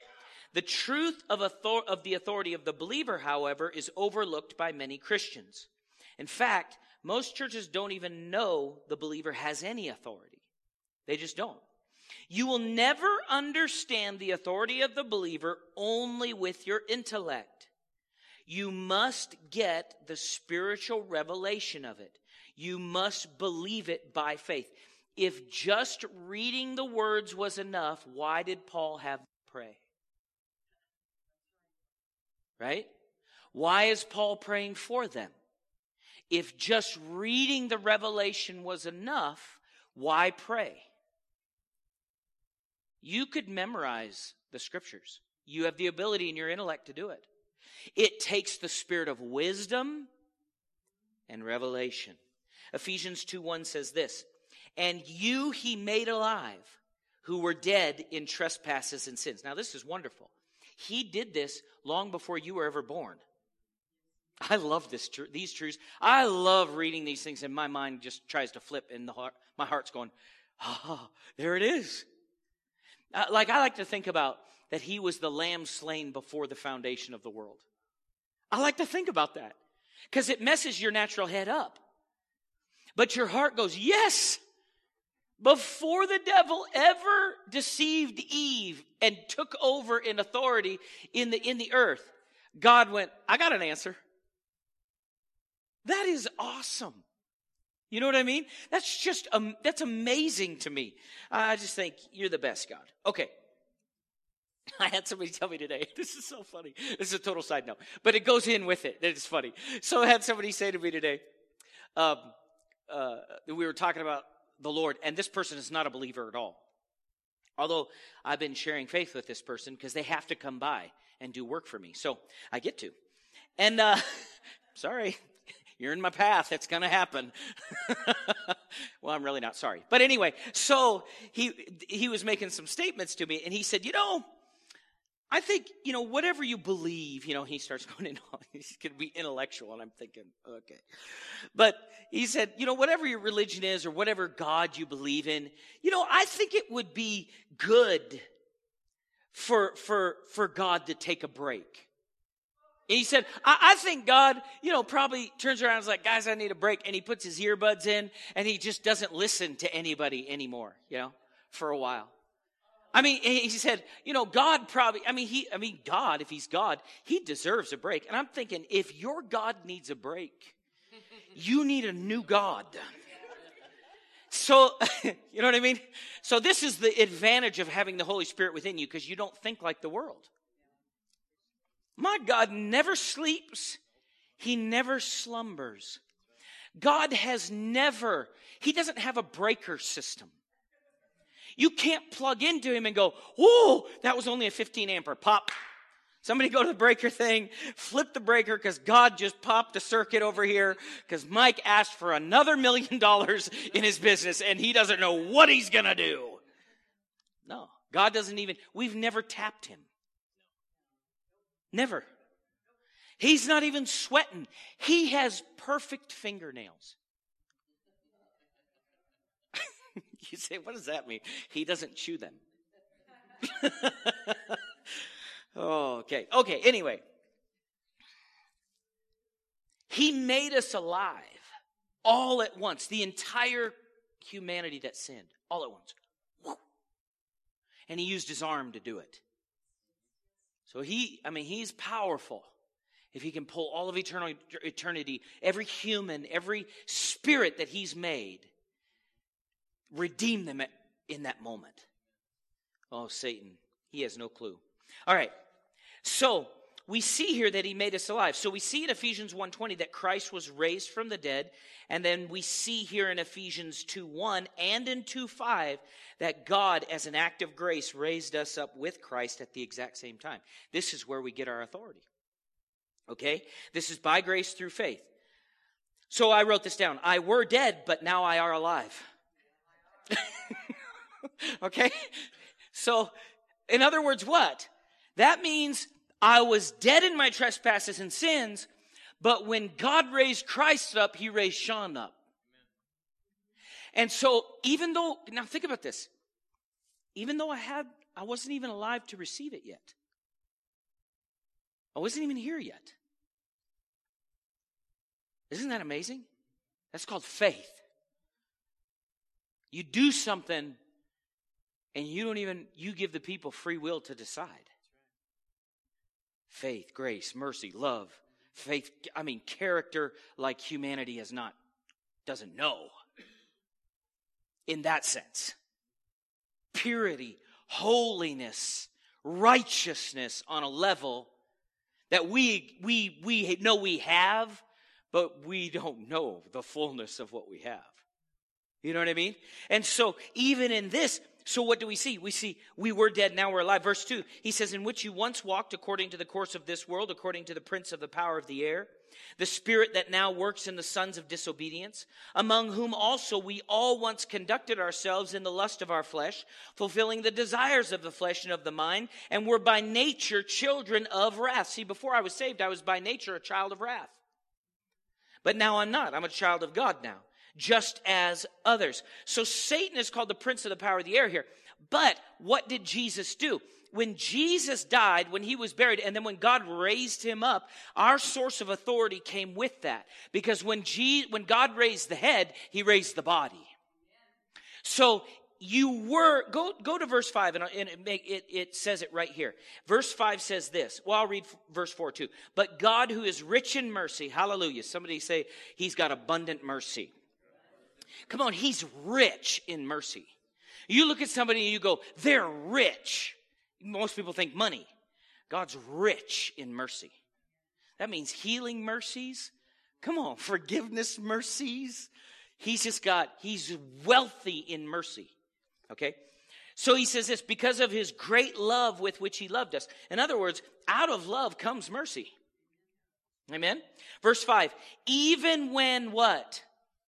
The truth of the authority of the believer, however, is overlooked by many Christians. In fact, most churches don't even know the believer has any authority. They just don't. You will never understand the authority of the believer only with your intellect. You must get the spiritual revelation of it. You must believe it by faith. If just reading the words was enough, why did Paul have them pray? Right? Why is Paul praying for them? If just reading the revelation was enough, why pray? You could memorize the scriptures. You have the ability in your intellect to do it. It takes the spirit of wisdom and revelation. Ephesians 2:1 says this, "And you he made alive, who were dead in trespasses and sins." Now this is wonderful. He did this long before you were ever born. I love these truths. I love reading these things, and my mind just tries to flip, and my heart's going, there it is. I like to think about that he was the lamb slain before the foundation of the world. I like to think about that because it messes your natural head up. But your heart goes, yes, before the devil ever deceived Eve and took over in authority in the earth, God went, I got an answer. That is awesome. You know what I mean? That's amazing to me. I just think you're the best, God. Okay. I had somebody tell me today, this is so funny. This is a total side note, but it goes in with it. It's funny. So I had somebody say to me today, we were talking about the Lord, and this person is not a believer at all. Although I've been sharing faith with this person because they have to come by and do work for me. So I get to. And sorry, you're in my path. It's going to happen. Well, I'm really not sorry. But anyway, so he was making some statements to me, and he said, I think, whatever you believe, he starts going in, he's going to be intellectual, and I'm thinking, okay. But he said, whatever your religion is or whatever God you believe in, I think it would be good for God to take a break. And he said, I think God, probably turns around and is like, guys, I need a break. And he puts his earbuds in, and he just doesn't listen to anybody anymore, for a while. I mean, he said, God probably, God, if he's God, he deserves a break. And I'm thinking, if your God needs a break, you need a new God. So, you know what I mean? So this is the advantage of having the Holy Spirit within you, because you don't think like the world. My God never sleeps. He never slumbers. God he doesn't have a breaker system. You can't plug into him and go, whoa, that was only a 15 ampere pop. Somebody go to the breaker thing, flip the breaker because God just popped a circuit over here because Mike asked for another $1 million in his business and he doesn't know what he's going to do. No, God we've never tapped him. Never. He's not even sweating. He has perfect fingernails. You say, what does that mean? He doesn't chew them. Okay, anyway. He made us alive all at once. The entire humanity that sinned, all at once. And he used his arm to do it. So he's powerful. If he can pull all of eternity, every human, every spirit that he's made, redeem them in that moment. Oh, Satan, he has no clue. All right, so we see here that he made us alive. So we see in Ephesians 1:20 that Christ was raised from the dead, and then we see here in Ephesians 2:1 and in 2:5 that God, as an act of grace, raised us up with Christ at the exact same time. This is where we get our authority. Okay? This is by grace through faith. So I wrote this down. I were dead, but now I are alive. Okay? So, in other words, what? That means I was dead in my trespasses and sins, but when God raised Christ up, he raised Sean up. And so, now think about this. Even though I wasn't even alive to receive it yet. I wasn't even here yet. Isn't that amazing? That's called faith. You do something and you give the people free will to decide. Faith, grace, mercy, love, faith, character like humanity doesn't know. In that sense. Purity, holiness, righteousness on a level that we know we have, but we don't know the fullness of what we have. You know what I mean? And so even in this, so what do we see? We see we were dead, now we're alive. Verse 2, he says, in which you once walked according to the course of this world, according to the prince of the power of the air, the spirit that now works in the sons of disobedience, among whom also we all once conducted ourselves in the lust of our flesh, fulfilling the desires of the flesh and of the mind, and were by nature children of wrath. See, before I was saved, I was by nature a child of wrath. But now I'm not. I'm a child of God now, just as others. So Satan is called the prince of the power of the air here. But what did Jesus do? When Jesus died, when he was buried, and then when God raised him up, our source of authority came with that. Because when God raised the head, he raised the body. So you were, go to verse 5, and it says it right here. Verse 5 says this. Well, I'll read verse 4 too. But God, who is rich in mercy, hallelujah. Somebody say, he's got abundant mercy. Come on, he's rich in mercy. You look at somebody and you go, they're rich. Most people think money. God's rich in mercy. That means healing mercies. Come on, forgiveness mercies. He's wealthy in mercy. Okay? So he says this, because of his great love with which he loved us. In other words, out of love comes mercy. Amen? Verse 5, even when what?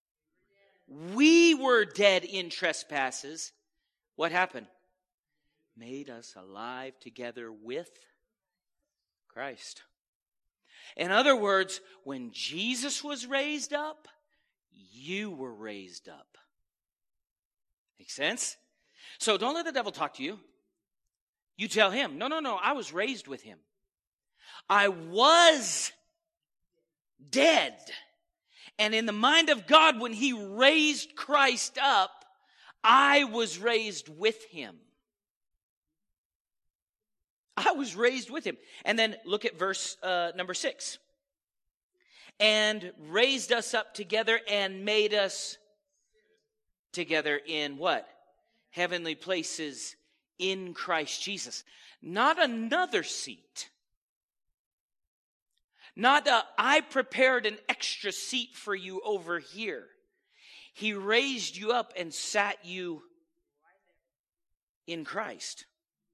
We were dead in trespasses. What happened? Made us alive together with Christ. In other words, when Jesus was raised up, you were raised up. Make sense? So don't let the devil talk to you. You tell him, no, I was raised with him. I was dead. And in the mind of God, when he raised Christ up, I was raised with him. I was raised with him. And then look at verse number 6. And raised us up together and made us together in what? Heavenly places in Christ Jesus. Not another seat. Not I prepared an extra seat for you over here. He raised you up and sat you in Christ.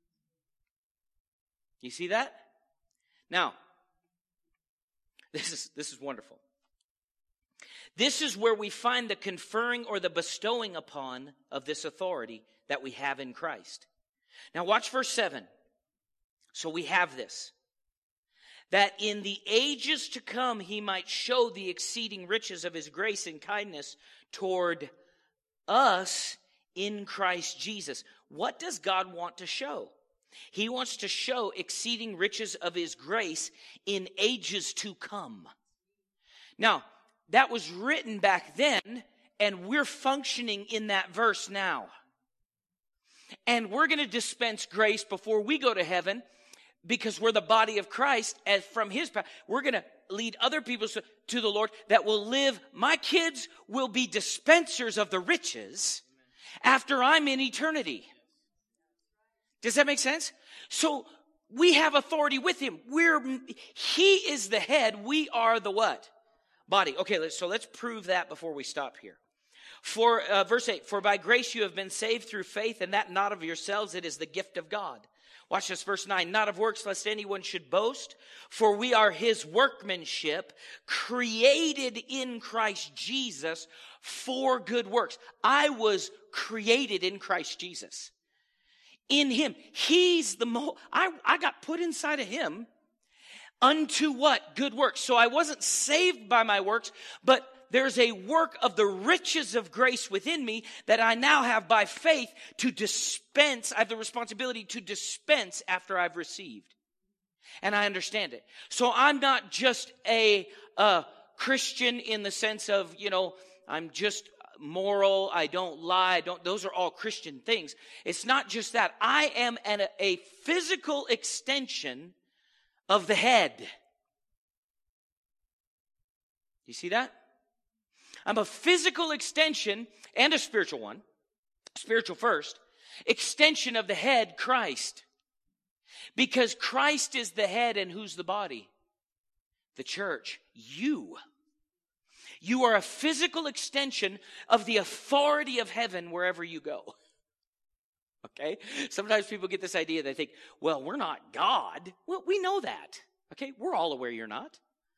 You see that? Now, this is wonderful. This is where we find the conferring or the bestowing upon of this authority that we have in Christ. Now watch verse 7. So we have this. That in the ages to come he might show the exceeding riches of his grace and kindness toward us in Christ Jesus. What does God want to show? He wants to show exceeding riches of his grace in ages to come. Now, that was written back then, and we're functioning in that verse now. And we're going to dispense grace before we go to heaven, because we're the body of Christ, as from his power. We're going to lead other people to the Lord that will live. My kids will be dispensers of the riches after I'm in eternity. Does that make sense? So we have authority with him. He is the head. We are the what? Body. Okay, let's prove that before we stop here. For verse 8, for by grace you have been saved through faith, and that not of yourselves, it is the gift of God. Watch this, verse 9. Not of works, lest anyone should boast, for we are his workmanship, created in Christ Jesus for good works. I was created in Christ Jesus. In him. He's I got put inside of him unto what? Good works. So I wasn't saved by my works, but there's a work of the riches of grace within me that I now have by faith to dispense. I have the responsibility to dispense after I've received. And I understand it. So I'm not just a Christian in the sense of, I'm just moral, I don't lie, those are all Christian things. It's not just that. I am a physical extension of the head. You see that? I'm a physical extension and a spiritual one, spiritual first, extension of the head, Christ. Because Christ is the head, and who's the body? The church. You. You are a physical extension of the authority of heaven wherever you go. Okay? Sometimes people get this idea, they think, well, we're not God. Well, we know that. Okay? We're all aware you're not.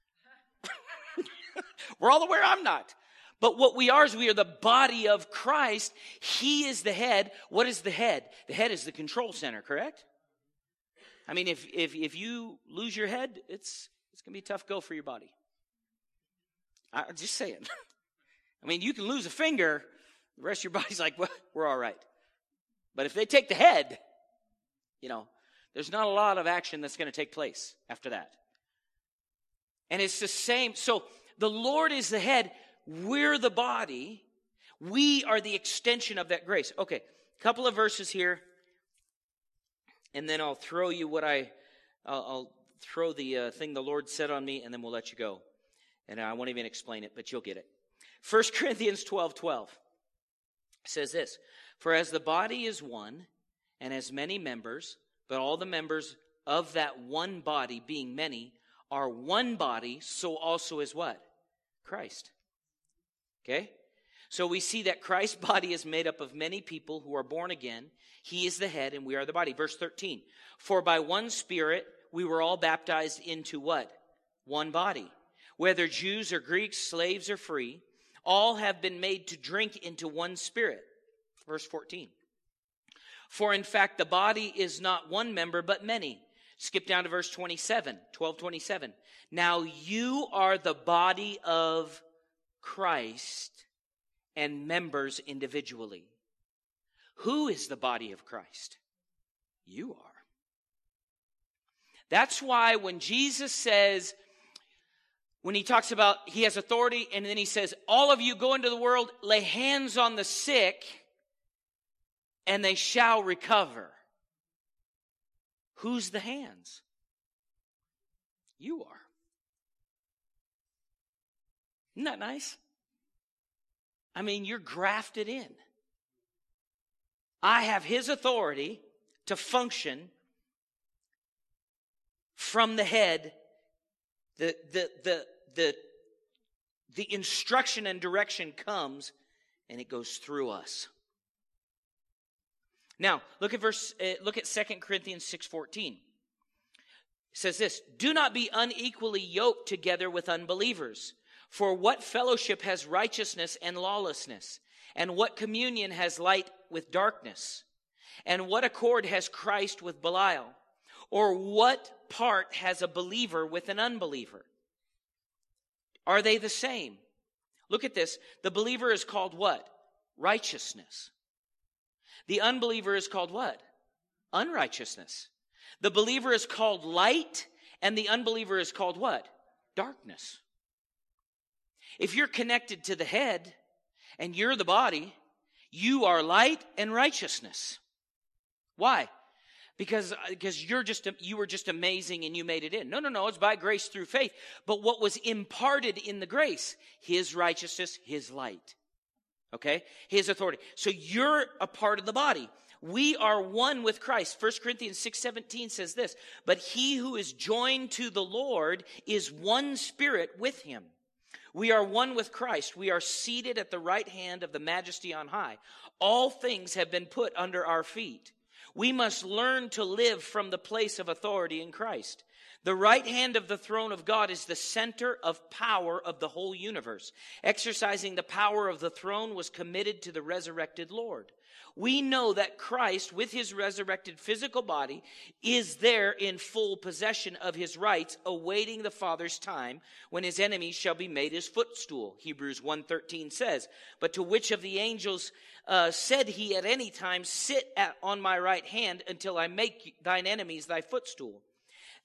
We're all aware I'm not. But what we are is we are the body of Christ. He is the head. What is the head? The head is the control center, correct? I mean, if you lose your head, it's going to be a tough go for your body. I'm just saying. I mean, you can lose a finger, the rest of your body's like, well, we're all right. But if they take the head, there's not a lot of action that's going to take place after that. And it's the same. So the Lord is the head. We're the body. We are the extension of that grace. Okay, a couple of verses here. And then I'll throw you I'll throw the thing the Lord said on me, and then we'll let you go. And I won't even explain it, but you'll get it. 1 Corinthians 12:12 says this, for as the body is one and has many members, but all the members of that one body, being many, are one body, so also is what? Christ. Okay? So we see that Christ's body is made up of many people who are born again. He is the head and we are the body. Verse 13. For by one Spirit we were all baptized into what? One body. Whether Jews or Greeks, slaves or free, all have been made to drink into one Spirit. Verse 14. For in fact the body is not one member but many. Skip down to verse 27, 12:27. Now you are the body of Christ and members individually. Who is the body of Christ? You are. That's why when Jesus says, when he talks about he has authority, and then he says, all of you go into the world, lay hands on the sick, and they shall recover. Who's the hands? You are. Isn't that nice? I mean, you're grafted in. I have his authority to function from the head. The instruction and direction comes, and it goes through us. Now, look at 2 Corinthians 6:14. It says this, do not be unequally yoked together with unbelievers. For what fellowship has righteousness and lawlessness? And what communion has light with darkness? And what accord has Christ with Belial? Or what part has a believer with an unbeliever? Are they the same? Look at this. The believer is called what? Righteousness. The unbeliever is called what? Unrighteousness. The believer is called light, and the unbeliever is called what? Darkness. If you're connected to the head and you're the body, you are light and righteousness. Why? Because you were just amazing and you made it in. No, it's by grace through faith. But what was imparted in the grace? His righteousness, his light. Okay? His authority. So you're a part of the body. We are one with Christ. 1 Corinthians 6:17 says this, but he who is joined to the Lord is one spirit with him. We are one with Christ. We are seated at the right hand of the Majesty on high. All things have been put under our feet. We must learn to live from the place of authority in Christ. The right hand of the throne of God is the center of power of the whole universe. Exercising the power of the throne was committed to the resurrected Lord. We know that Christ, with his resurrected physical body, is there in full possession of his rights, awaiting the Father's time when his enemies shall be made his footstool. Hebrews 1:13 says, but to which of the angels said he at any time, sit on my right hand until I make thine enemies thy footstool?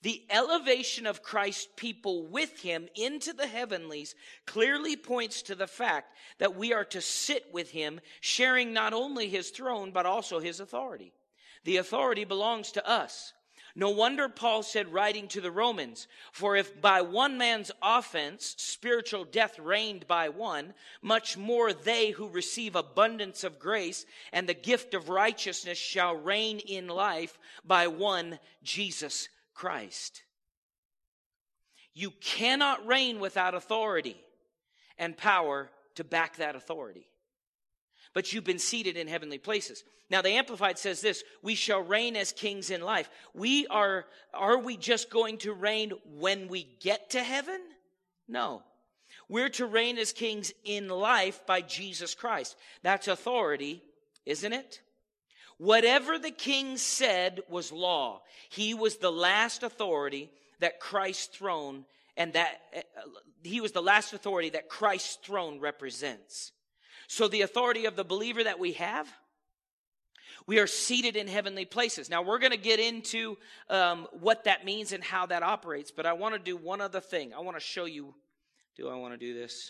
The elevation of Christ's people with him into the heavenlies clearly points to the fact that we are to sit with him, sharing not only his throne, but also his authority. The authority belongs to us. No wonder Paul said, writing to the Romans, for if by one man's offense spiritual death reigned by one, much more they who receive abundance of grace and the gift of righteousness shall reign in life by one Jesus Christ. You cannot reign without authority and power to back that authority. But you've been seated in heavenly places. Now the Amplified says this, we shall reign as kings in life. Are we just going to reign when we get to heaven? No. We're to reign as kings in life by Jesus Christ. That's authority, isn't it? Whatever the king said was law. He was the last authority that Christ's throne he was the last authority that Christ's throne represents. So the authority of the believer that we have, we are seated in heavenly places. Now we're going to get into what that means and how that operates, but I want to do one other thing. I want to show you, do I want to do this?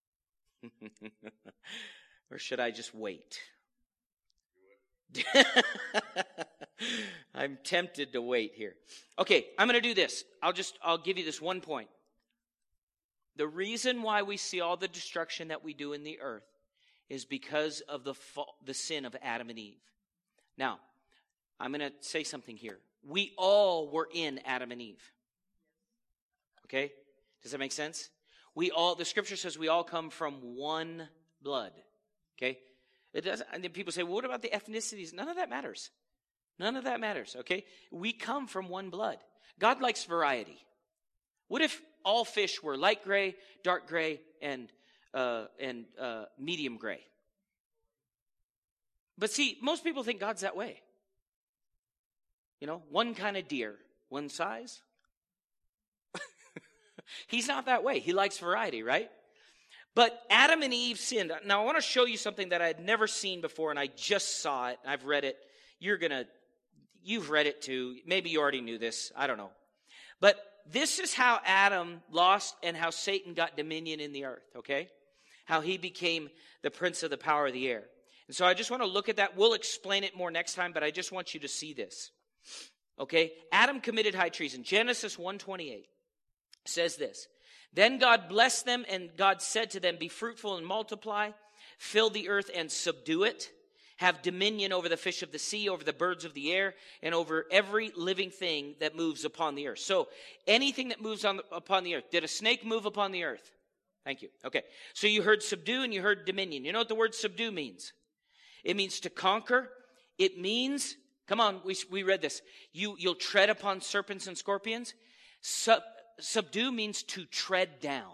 Or should I just wait? I'm tempted to wait here. Okay, I'm going to do this. I'll give you this one point. The reason why we see all the destruction that we do in the earth is because of the sin of Adam and Eve. Now, I'm going to say something here. We all were in Adam and Eve. Okay? Does that make sense? The scripture says we all come from one blood. Okay? It does, and then people say, well, what about the ethnicities? None of that matters. None of that matters, okay? We come from one blood. God likes variety. What if all fish were light gray, dark gray, and medium gray? But see, most people think God's that way. You know, one kind of deer, one size. He's not that way. He likes variety, right? But Adam and Eve sinned. Now, I want to show you something that I had never seen before, and I just saw it. I've read it. You've read it too. Maybe you already knew this. I don't know. But this is how Adam lost and how Satan got dominion in the earth, okay? How he became the prince of the power of the air. And so I just want to look at that. We'll explain it more next time, but I just want you to see this. Okay? Adam committed high treason. Genesis 1:28 says this. Then God blessed them, and God said to them, be fruitful and multiply, fill the earth and subdue it, have dominion over the fish of the sea, over the birds of the air, and over every living thing that moves upon the earth. So anything that moves upon the earth. Did a snake move upon the earth? Thank you. Okay. So you heard subdue and you heard dominion. You know what the word subdue means? It means to conquer. It means, come on, we read this. You'll tread upon serpents and scorpions. Subdue means to tread down.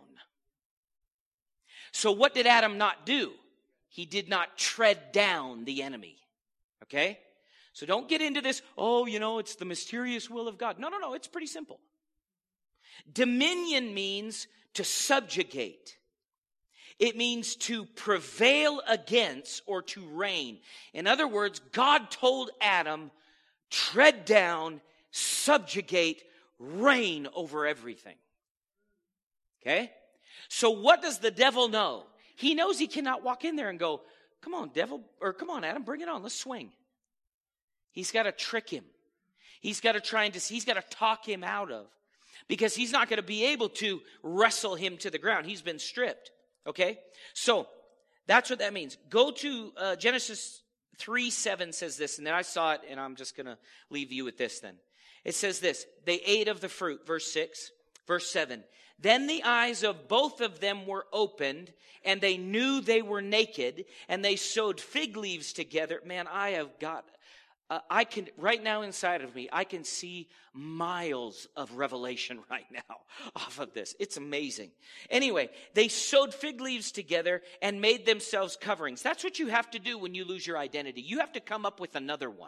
So what did Adam not do? He did not tread down the enemy. Okay? So don't get into this, it's the mysterious will of God. No, it's pretty simple. Dominion means to subjugate. It means to prevail against or to reign. In other words, God told Adam, tread down, subjugate, reign over everything. Okay? So what does the devil know? He knows he cannot walk in there and go, come on, devil, or come on, Adam, bring it on, let's swing. He's got to trick him. He's got to talk him out of, because he's not going to be able to wrestle him to the ground. He's been stripped. Okay? So that's what that means. Go to Genesis 3:7 says this, and then I saw it, and I'm just going to leave you with this then. It says this, they ate of the fruit, verse 6, verse 7. Then the eyes of both of them were opened, and they knew they were naked, and they sewed fig leaves together. Man, right now inside of me, I can see miles of revelation right now off of this. It's amazing. Anyway, they sewed fig leaves together and made themselves coverings. That's what you have to do when you lose your identity. You have to come up with another one.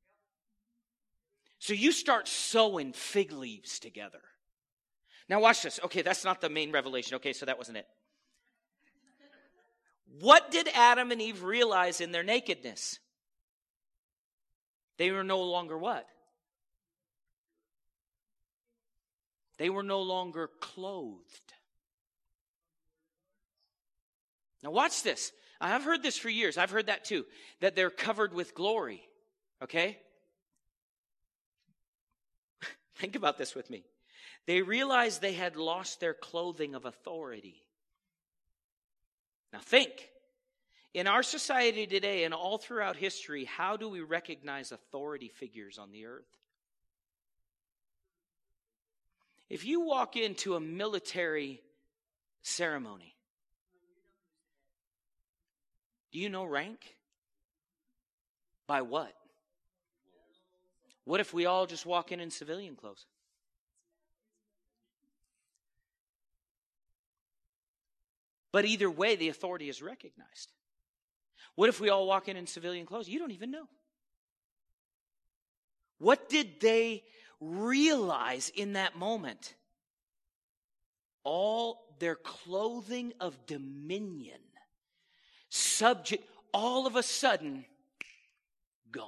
So you start sewing fig leaves together. Now watch this. Okay, that's not the main revelation. Okay, so that wasn't it. What did Adam and Eve realize in their nakedness? They were no longer what? They were no longer clothed. Now watch this. I've heard this for years. I've heard that too. That they're covered with glory. Okay? Think about this with me. They realized they had lost their clothing of authority. Now think. In our society today and all throughout history, how do we recognize authority figures on the earth? If you walk into a military ceremony, do you know rank? By what? What if we all just walk in civilian clothes? But either way, the authority is recognized. What if we all walk in civilian clothes? You don't even know. What did they realize in that moment? All their clothing of dominion, subject, all of a sudden, gone.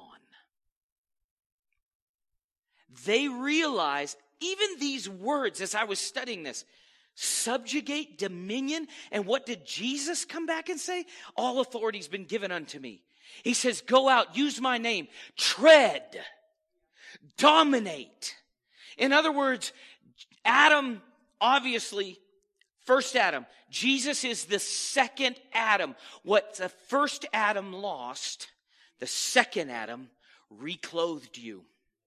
They realized, even these words, as I was studying this, subjugate, dominion, and what did Jesus come back and say? All authority has been given unto me. He says, go out, use my name, tread, dominate. In other words, Adam, obviously, first Adam. Jesus is the second Adam. What the first Adam lost, the second Adam reclothed you.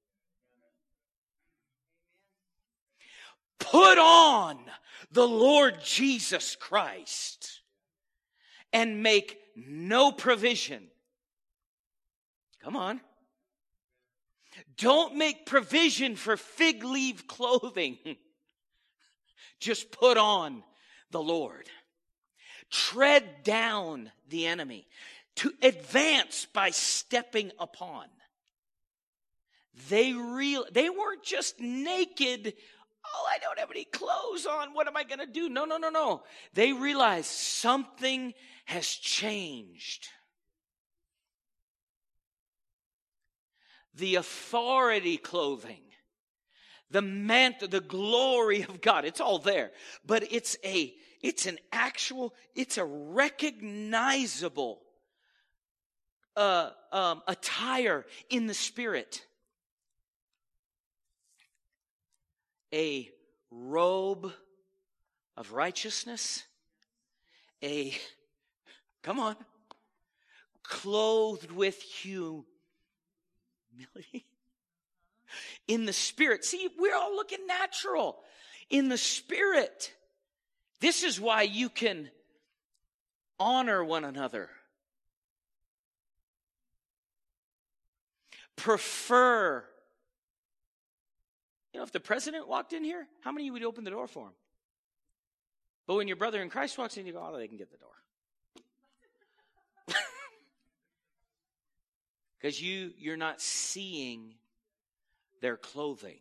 Put on the Lord Jesus Christ and make no provision. Come on. Don't make provision for fig leaf clothing. Just put on the Lord. Tread down the enemy. To advance by stepping upon. They weren't just naked. Oh, I don't have any clothes on. What am I going to do? No. They realized something has changed. The authority clothing, the mantle, the glory of God, it's all there. But it's a recognizable attire in the Spirit. A robe of righteousness, clothed with humility in the Spirit. See, we're all looking natural. In the Spirit, this is why you can honor one another, prefer. You know, if the president walked in here, how many would open the door for him? But when your brother in Christ walks in, you go, oh, they can get the door. Because you're not seeing their clothing.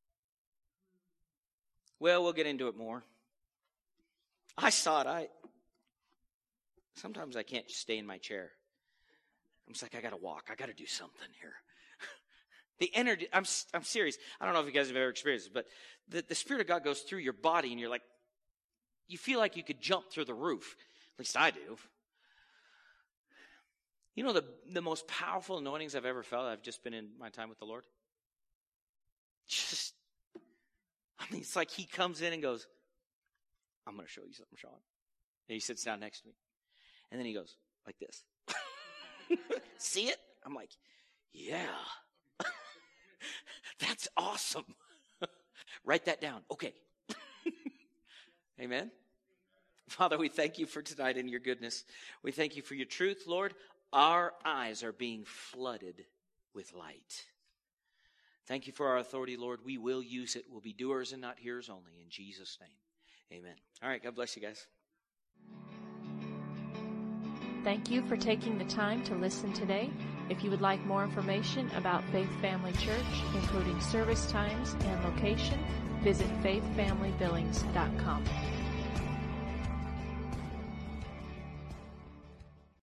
Well, we'll get into it more. I saw it. Sometimes I can't just stay in my chair. I'm just like, I got to walk. I got to do something here. The energy, I'm serious. I don't know if you guys have ever experienced this, but the Spirit of God goes through your body and you're like, you feel like you could jump through the roof. At least I do. You know the most powerful anointings I've ever felt, I've just been in my time with the Lord? It's like He comes in and goes, I'm going to show you something, Sean. And He sits down next to me. And then He goes, like this. See it? I'm like, yeah. That's awesome. Write that down. Okay. Amen. Father, we thank You for tonight and Your goodness. We thank You for Your truth, Lord. Our eyes are being flooded with light. Thank You for our authority, Lord. We will use it. We'll be doers and not hearers only. In Jesus' name, amen. All right, God bless you guys. Thank you for taking the time to listen today. If you would like more information about Faith Family Church, including service times and location, visit faithfamilybillings.com.